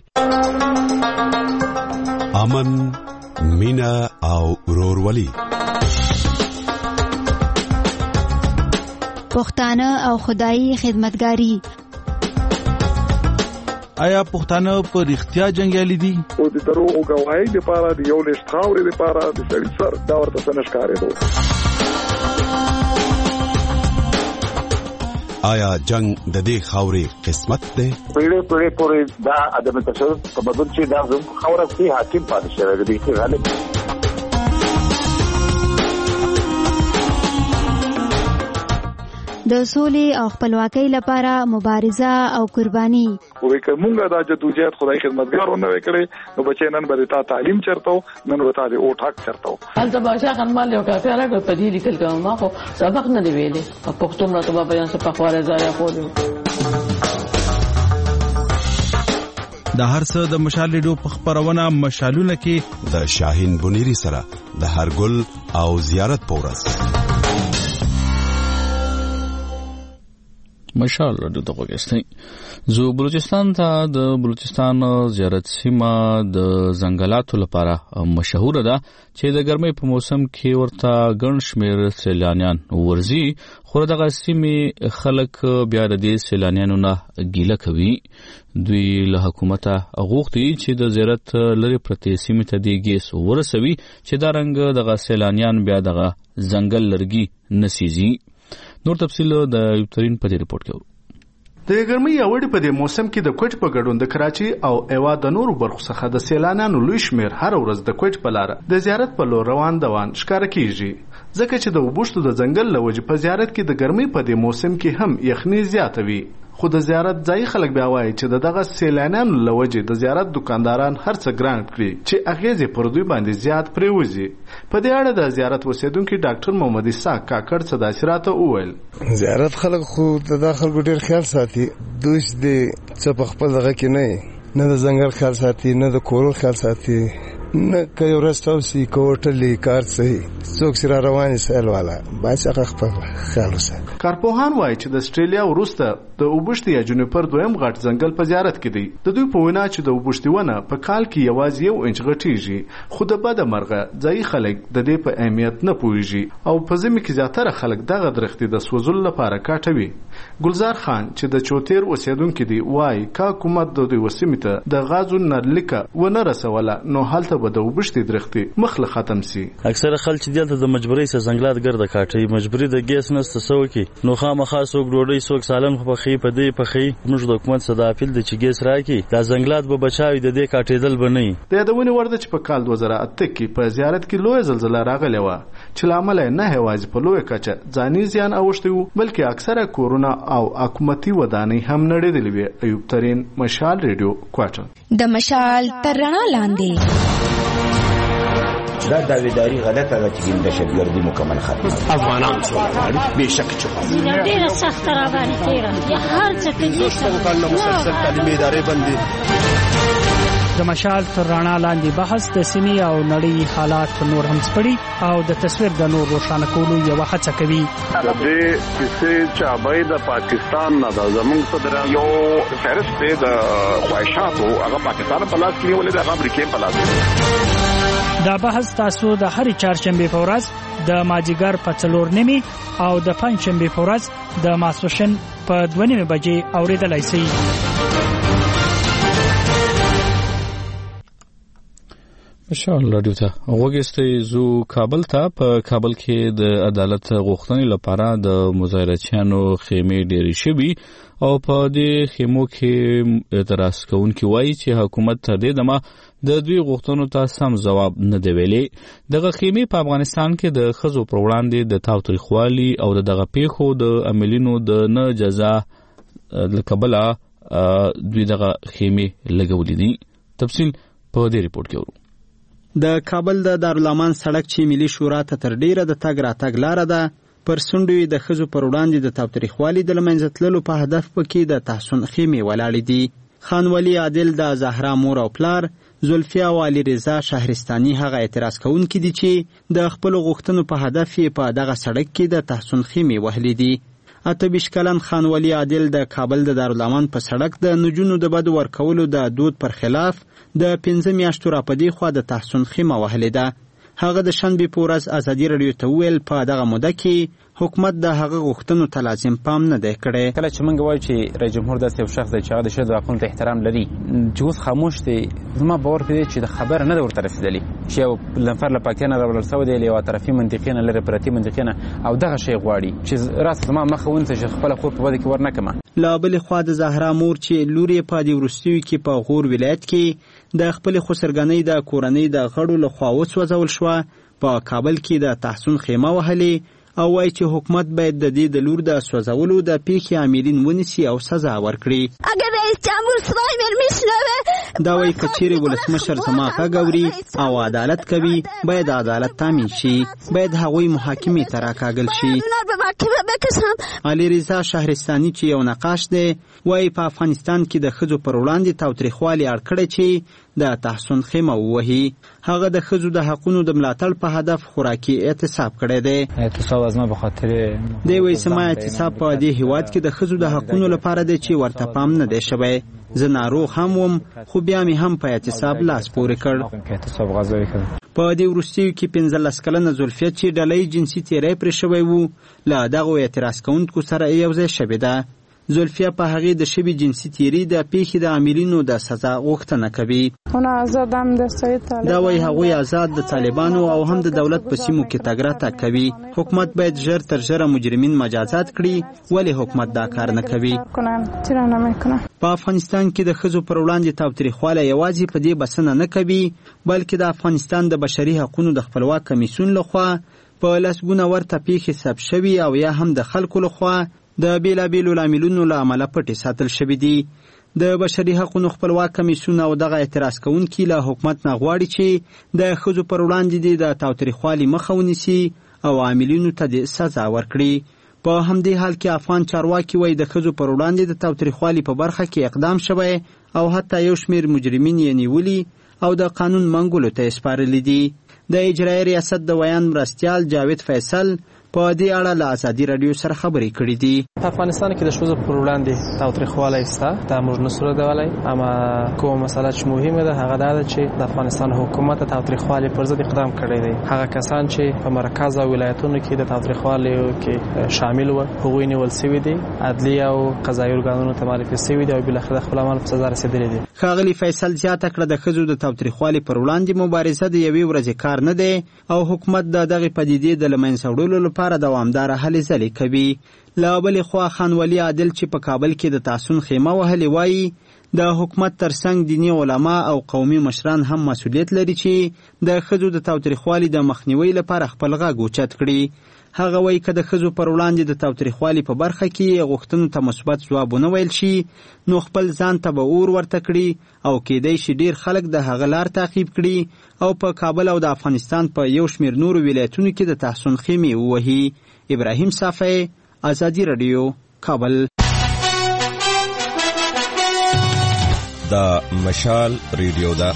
S2: امن مینا او ورورولي
S6: پښتانه او خدایي خدمتګاری
S9: آیا پښتانه په اړتیا جنگیالي دي
S4: او د دروغ غواړي د لپاره د یو لښت خاورې لپاره د سړي سر دا ورته سنشکارې دي
S2: آیا جنگ د دې خاورې قسمت ده
S20: پیړې پیړې پورې دا ادم تشدد په بدل چې دا زموږ خاورې په حاکم پاتې شوی دی چې غالب
S6: د سولې او خپلواکۍ لپاره مبارزه او قرباني
S4: وې کومه دا جدوجہد خدای خدمتګارونه وکړي نو بچي نن به تا تعلیم چرته نن به تا او ټاک چرته
S14: هلته بادشاہ خان مال یو کافي راغی په دې لیکل کوم ما خو سبق نه دی ویلې په پښتو مرته په بیان څخه په خواره ځای خورم
S9: د هر څه د مشال ریډیو په خبرونه مشالونه کې
S2: د شاهین بنيري سره د هرګل او زیارت پورس
S3: ماشاءالله د دغه زو بلوچستان ته د بلوچستان زیارت سیمه د ځنګلاتو لپاره مشهور ده چې د ګرمۍ په موسم کې ورته ګڼ شمېر سیلانیان ورځي خو دغه سیمې خلک بیا د دې سیلانیانو نه ګیله کوي دوی له حکومته غوښتي چې د زیارت لري پرتې سیمې ته د ګیس ورسوي چې دا رنګ دغه سیلانیان بیا دغه ځنګل لرګي نسیزي نور تفصیل د یوترین په دې ریپورت کې
S1: د ګرمۍ اوړي په دې موسم کې د کوټ په ګډون د کراچي او ایوا د نورو برخو څخه د سیلانیانو لوی شمېر هر ورځ د کوټ په لار د زیارت په لور روان دوان ښکار کیږي ځکه چې د وبښتو د ځنګل لوجه په زیارت کې د ګرمۍ په دې موسم کې هم یخني زیاته وي خو د زیارت ځای خلک بیا وایي چې دغه سیلانیانو لوجه د زیارت دکانداران هر څه ګران کړي چې اغیزې پر دوی باندې زیات پریوزي په دې اړه د زیارت اوسیدونکو ډاکټر محمد اسحاق کاکړ څه داسراته وویل
S11: زیارت خلک خو د داخل ګډیر خیال ساتي دوی دې څه په خپل دغه کې نه نه د ځنګل خیال ساتي نه د کورو خیال ساتي نه کوي ورستاوسی کوټلې کار صحیح څوک سره رواني سیل والا باید خپل خیال وساتي
S1: کارپوهان وایي چې د استرالیا وروسته د اوبښتي یا جونیپر دویم غټ ځنګل په زیارت کې دی د دوی په وینا چې د اوبښتي ونه په کال کې یوازې یو انچ غټیږي خو د بده مرغه ځای خلک د دې په اهمیت نه پوهیږي او په ځمکه کې زیاتره خلک دغه درختي د سوزول لپاره کاټوي ګلزار خان چې د چوتیر اوسیدونکو دی وایي کا حکومت د دوی وسیمته د غازو نرلیکه ونه رسوله نو حالت به د وبښتي درختي مخله ختم سي
S15: اکثره خلک دلته د مجبورۍ سره ځنګلات ګرځي کاټي مجبوري د ګیس نسته سو کې نو خامخا څوک ډوډۍ څوک سالن په خې په دې په خې موږ د حکومت صدا اپیل د چې ګیس راکې دا ځنګلات به بچاوي د دې کاټېدل بنئ
S1: د یادونې ورده چې په کال دوه زره اته کې په زیارت کې لوی زلزلہ راغلی و چې لامل نه هوازي په لوی کچه ځاني زیان اوښتی و بلکې اکثره کورونه او حکومتي ودانۍ هم نړېدلې وي ایوب ترين مشال ریډیو کوارټر
S16: د مشال تر رڼا لاندې
S23: دا داویداری غلطه ده چې د دهشتګردي مکمل ختم
S18: افغانان څو به شک چې
S21: ډیره سخت را باندې تیرا یا هر څه کې
S18: څه مسلسل تعلیمي ادارې باندې
S26: د مشال تر رڼا لاندې بحث د سیمې او نړۍ حالات نور هم سپړي او د تصویر د نور روښانه کولو یو هڅه کوي
S4: د دې چې چابای د پاکستان نه د زمونږ صدر یو فهرست د خواهشاتو هغه پاکستان په لاس کې ولې د امریکا په لاس
S26: دا بحث تاسو د هرې چهارشنبه په ورځ د ماجیګر په څلور نیمه او د پنځشنبه په ورځ د ماسوشن په دوه نیمه بجې اوریدلای شئ
S3: ماشاءالله رادیو ته وګورئ زو کابل ته په کابل کې د عدالت غوښتنې لپاره د مظاهرچیانو خیمې ډېرې شوي او په دې خیمو کې اعتراض کوونکي وایي چې حکومت تر دې دمه د دوی غوښتنو ته سم ځواب نه دی ویلي دغه خیمې په افغانستان کې د ښځو پر وړاندې د تاوتریخوالي او دغه پیښو د عملینو د نه جزا له کبله دوی دغه خیمې لګولې دي تفصیل په دې ریپورت کې ورو
S27: د کابل د دارالامان سړک چې ملي شورا ته تر ډیره د تګ راتګ لاره ده پر سونډوي د ښځو پر وړاندې د تاوتریخوالي د لمنځه تللو په هدف پکې د تحسن خیمې ولاړې دي خانوالي عادل د زهرا مور او پلار زلفیا او علي رضا شهرستاني هغه اعتراض کوونکي دي چې د خپل غوښتنو په هدف یې په دغه سړک کې د تحسن خیمې وهلې دي اته بیش کلن خانوالي عادل د کابل د دارالامان په سړک د نجونو د بد ورکولو د دود پر خلاف د پنځه میاشتو راپدې خوا د تحسن خیمه وهلې ده هغه د شنبې په ورځ ازادي راډیو ته وویل په دغه موده کې حکومت د هغه غوښتنو ته لازم پام نه دی کړی
S28: کله چې موږ وایو چې رئیس جمهور داسې یو شخص دی چې هغه د ښځو حقونو ته احترام لري چې اوس خاموش دی زما باور پرې دی چې د خبره نه ده ورته رسېدلې چې یو نفر له پاکستان راوړل شوی دی له یوه طرفي منطقې نه لرې پرتې منطقې نه او دغه شی غواړي چې راسه زما مخه ونیسه چې خپله خور په بده کې ور نه کړمه
S27: له بلې خوا د زهرا مور چې لور یې په دې وروستیو کې په غور ولایت کې د خپلې خسرګنۍ د کورنۍ د غړو لخوا وسوځول شوه په کابل کې د تحسن خیمه وهلې او وایي چې حکومت باید د دې د لور د سوځولو د پیښې عاملین ونیسي او سزا ورکړي
S21: اگر رئیس جمهور صدای من میشنوه
S27: دا وایي که چیرې ولسمشر زما غږ اوري او عدالت کوي باید عدالت تامین شي باید هغوی محاکمې ته راکاږل شي
S21: پټه بکشم.
S27: علي رضا شهرستاني چې یو نقاش دی وایي په افغانستان کې د ښځو پر وړاندې تاوتریخوالي اړ کړی چې د تحسن خیمه ووهي. هغه د ښځو د حقونو د ملاتړ په هدف خوراکي اعتصاب کړی دی.
S28: اعتصاب از ما به خاطر
S27: دی وایي زما اعتصاب په دې هیواد کې د ښځو د حقونو لپاره دی چې ورته پام نه دی شوی. زه ناروغ هم وم خو بیا مې هم په اعتصاب لاس پورې کړ. په دې وروستیو کې پنځلس کلنه زلفیه چې ډلۍ جنسي تیری پرې شوی و له دغو اعتراض کوونکو سره یو ځای شوې ده. زلفیه په هغې د شوي جنسي تیري د پیښې د عاملینو د سزا غوښتنه کوي. دا وایي هغوی آزاد د طالبانو او هم د دولت په سیمو کې تګ راتګ کوي. حکومت باید ژر تر ژره مجرمین مجازات کړي ولې حکومت دا کار نه کوي. په افغانستان کې د ښځو پر وړاندې تاوتریخوالی یوازې په دې بسنه نه کوي بلکې د افغانستان د بشري حقونو د خپلواک کمیسیون لخوا په لسګونه ورته پیښې ثبت شوي او یا هم د خلکو لخوا د بیلابیلو لاملونو له امله پټې ساتل شوي دي. د بشري حقونو خپلواک کمیسیون او دغه اعتراض کوونکي له حکومت نه غواړي چې د ښځو پر وړاندې د تاوتریخوالي مخه ونیسي او عاملینو ته د سزا ورکړي. په همدې حال کې افغان چارواکي وایي د ښځو پر وړاندې د تاوتریخوالي په برخه کې اقدام شوی او حتی یو شمېر مجرمین یې نیولي او د قانون منګولو ته یې سپارلي دي. د اجرایي ریاست د ویان مرستیال جاوید فیصل په دې اړه له ازادي راډیو سره خبرې کړې دي.
S5: په افغانستان کې د ښځو پر وړاندې تاوتریخوالی شته دا موږ نسو ردولی. اما کومه مسله چې مهمه ده هغه دا ده چې د افغانستان حکومت د تاوتریخوالي پر ضد اقدام کړی دی. هغه کسان چې په مرکز او ولایتونو کې د تاوتریخوالي کې شامل وو هغوی نیول شوي دي. عدلیه او قضایي ارګانونو ته معرفي شوي دي او بالاخره خپل عمل په سزا رسېدلي دي.
S27: ښاغلي فیصل زیاته کړه د ښځو د تاوتریخوالي پر وړاندې مبارزه د یوې ورځې کار نه دی او حکومت د دغې پدیدې د له منځه وړلو لپاره دوامداره هلې ځلې کوي. له بلې خوا خان ولي عادل چې په کابل کې د تحسن خیمه وهلې وایي د حکومت ترڅنګ دیني علما او قومي مشران هم مسؤلیت لري چې د ښځو د تاوتریخوالي د مخنیوي لپاره خپل غږ اوچت کړي. هغه وایي که د ښځو پر وړاندې د تاوتریخوالي په برخه کې غوښتنو ته مثبت ځواب ونه ویل شي نو خپل ځان ته به اور ورته کړي او کیدای شي ډیر خلک د هغه لار تعقیب کړي او په کابل او د افغانستان په یو شمېر نورو ولایتونو کې د تحسن خیمې ووهي. ابراهیم صافی، ازادي راډیو، کابل.
S2: دا مشال ریډیو ده.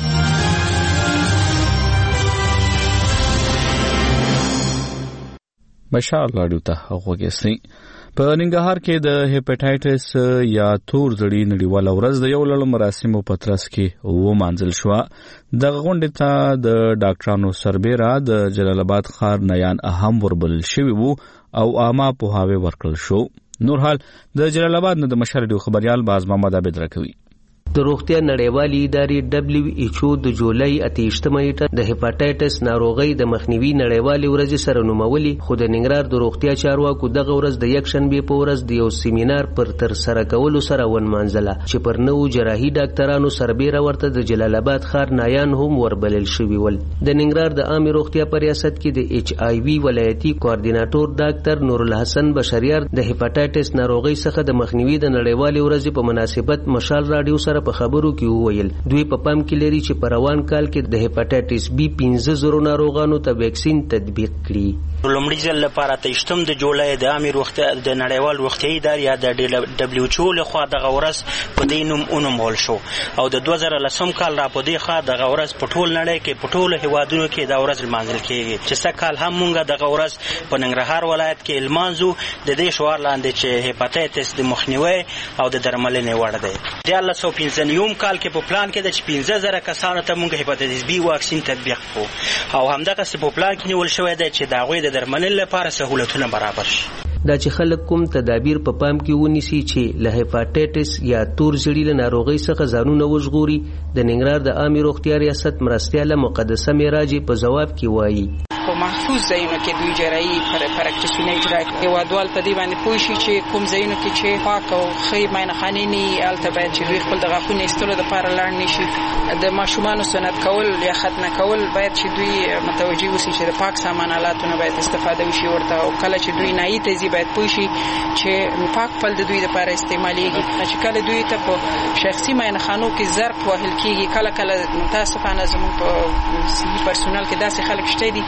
S3: مشال راډیو ته غوږی. په ننګرهار کې د هپاتایټس یا تور زړی نړیواله ورځ د یو لړ مراسمو په ترڅ کې ومانځل شوه. دغه غونډې ته د ډاکټرانو سربیره د جلال آباد ښار نیان اهم وربلل شوي وو او عامه پوهاوی ورکړل شو. نور حال د جلال آباد نه د مشال ریډیو خبریال باز محمد عابد راکوي.
S7: د روغتیا نړیوالې ادارې دبليو ایچ او د جولای اتهشتمه نیټه د هپاتایټس ناروغۍ د مخنیوي نړیوالې ورځ سره نومولي خو د ننګرهار د روغتیا چارواکو دغه ورځ د یک شنبه په ورځ د یو سیمینار پر تر سره کولو سره ونمانځله چې پر نو جراحي ډاکټرانو سربیره ورته د جلال آباد ښار نایان هم وربلل شوي ول. د ننګرهار د عامه روغتیا په ریاست کې د ایچ آی وی ولایتي کوارډیناټور ډاکټر نور الحسن بشریار د هپاتایټس ناروغۍ څخه د مخنیوي د نړیوالې ورځ په مناسبت مشال راډیو سره په خبرو کې وویل دوی په پام کې لري چې په روان کال کې د هپاتایټس بی پنځه زره ناروغانو ته ویکسین تطبیق کړي.
S8: لومړي ځل لپاره تهشتم د جولای د عامه روغتیا د نړیوال روغتیايي ادارې یا د دبليو ایچ او لخوا دغه ورځ په دې نوم ونومول شو او د دوه زره لسم کال را په دې ښه دغه ورځ په ټول نړۍ کې په ټولو هیوادونو کې دا ورځ لمانځل کېږي چې څه کال هم مونږ دغه ورځ په ننګرهار ولایت کې لمانځو د دې شعار لاندې چې هپاتایټس د مخنیوي او د درملنې وړ دی. د یو سوه پنځه نوي کال کې په پلان کې د پنځه زره کسانو ته مونږ هپاتایټس بی واکسین تطبیق کړو او همدغه په پلان کې نیول شوی دی چې د هغوی د درملنې لپاره سهولتونه برابر شي.
S7: دا چې خلک کوم تدابیر په پام کې ونیسي چې له هپاتایټس یا تور زړی له ناروغۍ څخه ځانونه وژغوري. د ننګرهار د عامه روغتیا ریاست مرستیاله مقدسه معراجي په ځواب کې وایي
S10: په محفوظ ځایونو کې دوی جراحي پر پراکټیسونه اجرا کوي. هیوادوال په دې باندې پوه شي چې کوم ځایونو کې چې پاک او ښې معاینخانې نه هلته باید چې دوی خپل د غاښونو ایستلو دپاره لاړ نه شي. د ماشومانو سنت کول یا ختنه کول باید چې دوی متوجه اوسي چې د پاک سامان آلاتو نه باید استفاده وشي ورته او کله چې دوی نایي ته ځي باید پوه شي چې پاک پل د دوی دپاره استعمالیږي. چې کله دوی ته په شخصي معاینخانو کې ظرف وهل کېږي کله کله متاسفانه زموږ په صحي پرسونل کې داسې خلک شته دي چې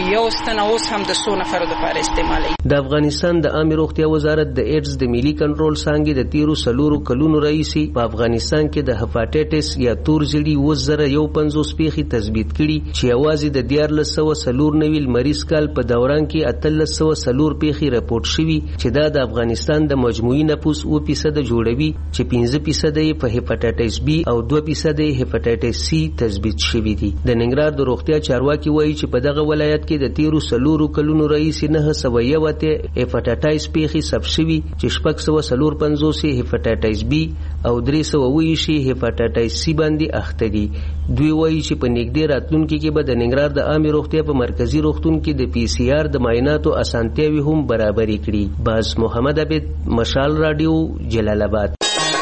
S10: چې یو ستنه اوس هم د څو نفرو لپاره استعمالوي.
S7: د افغانستان د عامه روغتیا وزارت د ایډز د ملي کنټرول څانګې د تیرو سلورو کلونو رئیسي په افغانستان کې د هپاتایټس یا تور زیړي اووه زره یو پنځوس پیښې تثبیت کړي چې یوازې د دیارلس سوه څلور نوي لمریز کال په دوران کې اتلس سوه څلور پیښې راپورټ شوي چې دا د افغانستان د مجموعي نفوس اووه فیصده جوړوي چې پنځه فیصده یې په هپاتایټس بي او دوه فیصده یې هپاتایټس سی تثبیت شوي دي. د ننګرهار د روغتیا چارواکي وایي چې په دغه ولایت کې د تیرو سلورو کلونو رئیسي نه سوه یو اتیا هپاتایټس پیښې ثبت شوي چې شپږ سوه څلور پنځوس یې هپاتایټس بي او درې سوه اووه یې هپاتایټس سی باندې اخته دي. دوی وایي چې په نږدې راتلونکي کې به د ننګرهار د عامه روغتیا په مرکزي روغتون کې د پی سی آر د معایناتو اسانتیاوي هم برابرې کړي. باز محمد عبید، مشال رادیو، جلال آباد.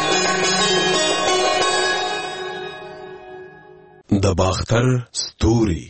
S2: د باختر ستوري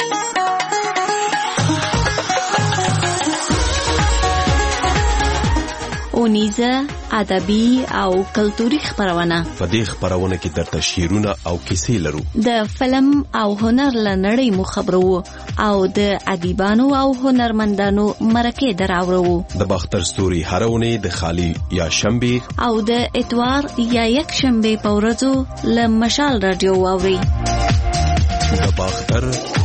S16: اونیزه ادبي او کلتوري خبرونه.
S2: په دې خبرونه کې درته شعرونه او کیسې لرو.
S16: د فلم او هنر لنړۍ مو خبرو او د ادیبانو او هنرمندانو مرکه دراورو.
S2: د باختر ستوري هر اونۍ د خالی یا شنبه
S16: او د اتوار یا یک شنبه په ورځو له مشال رادیو واوري.
S2: د باختر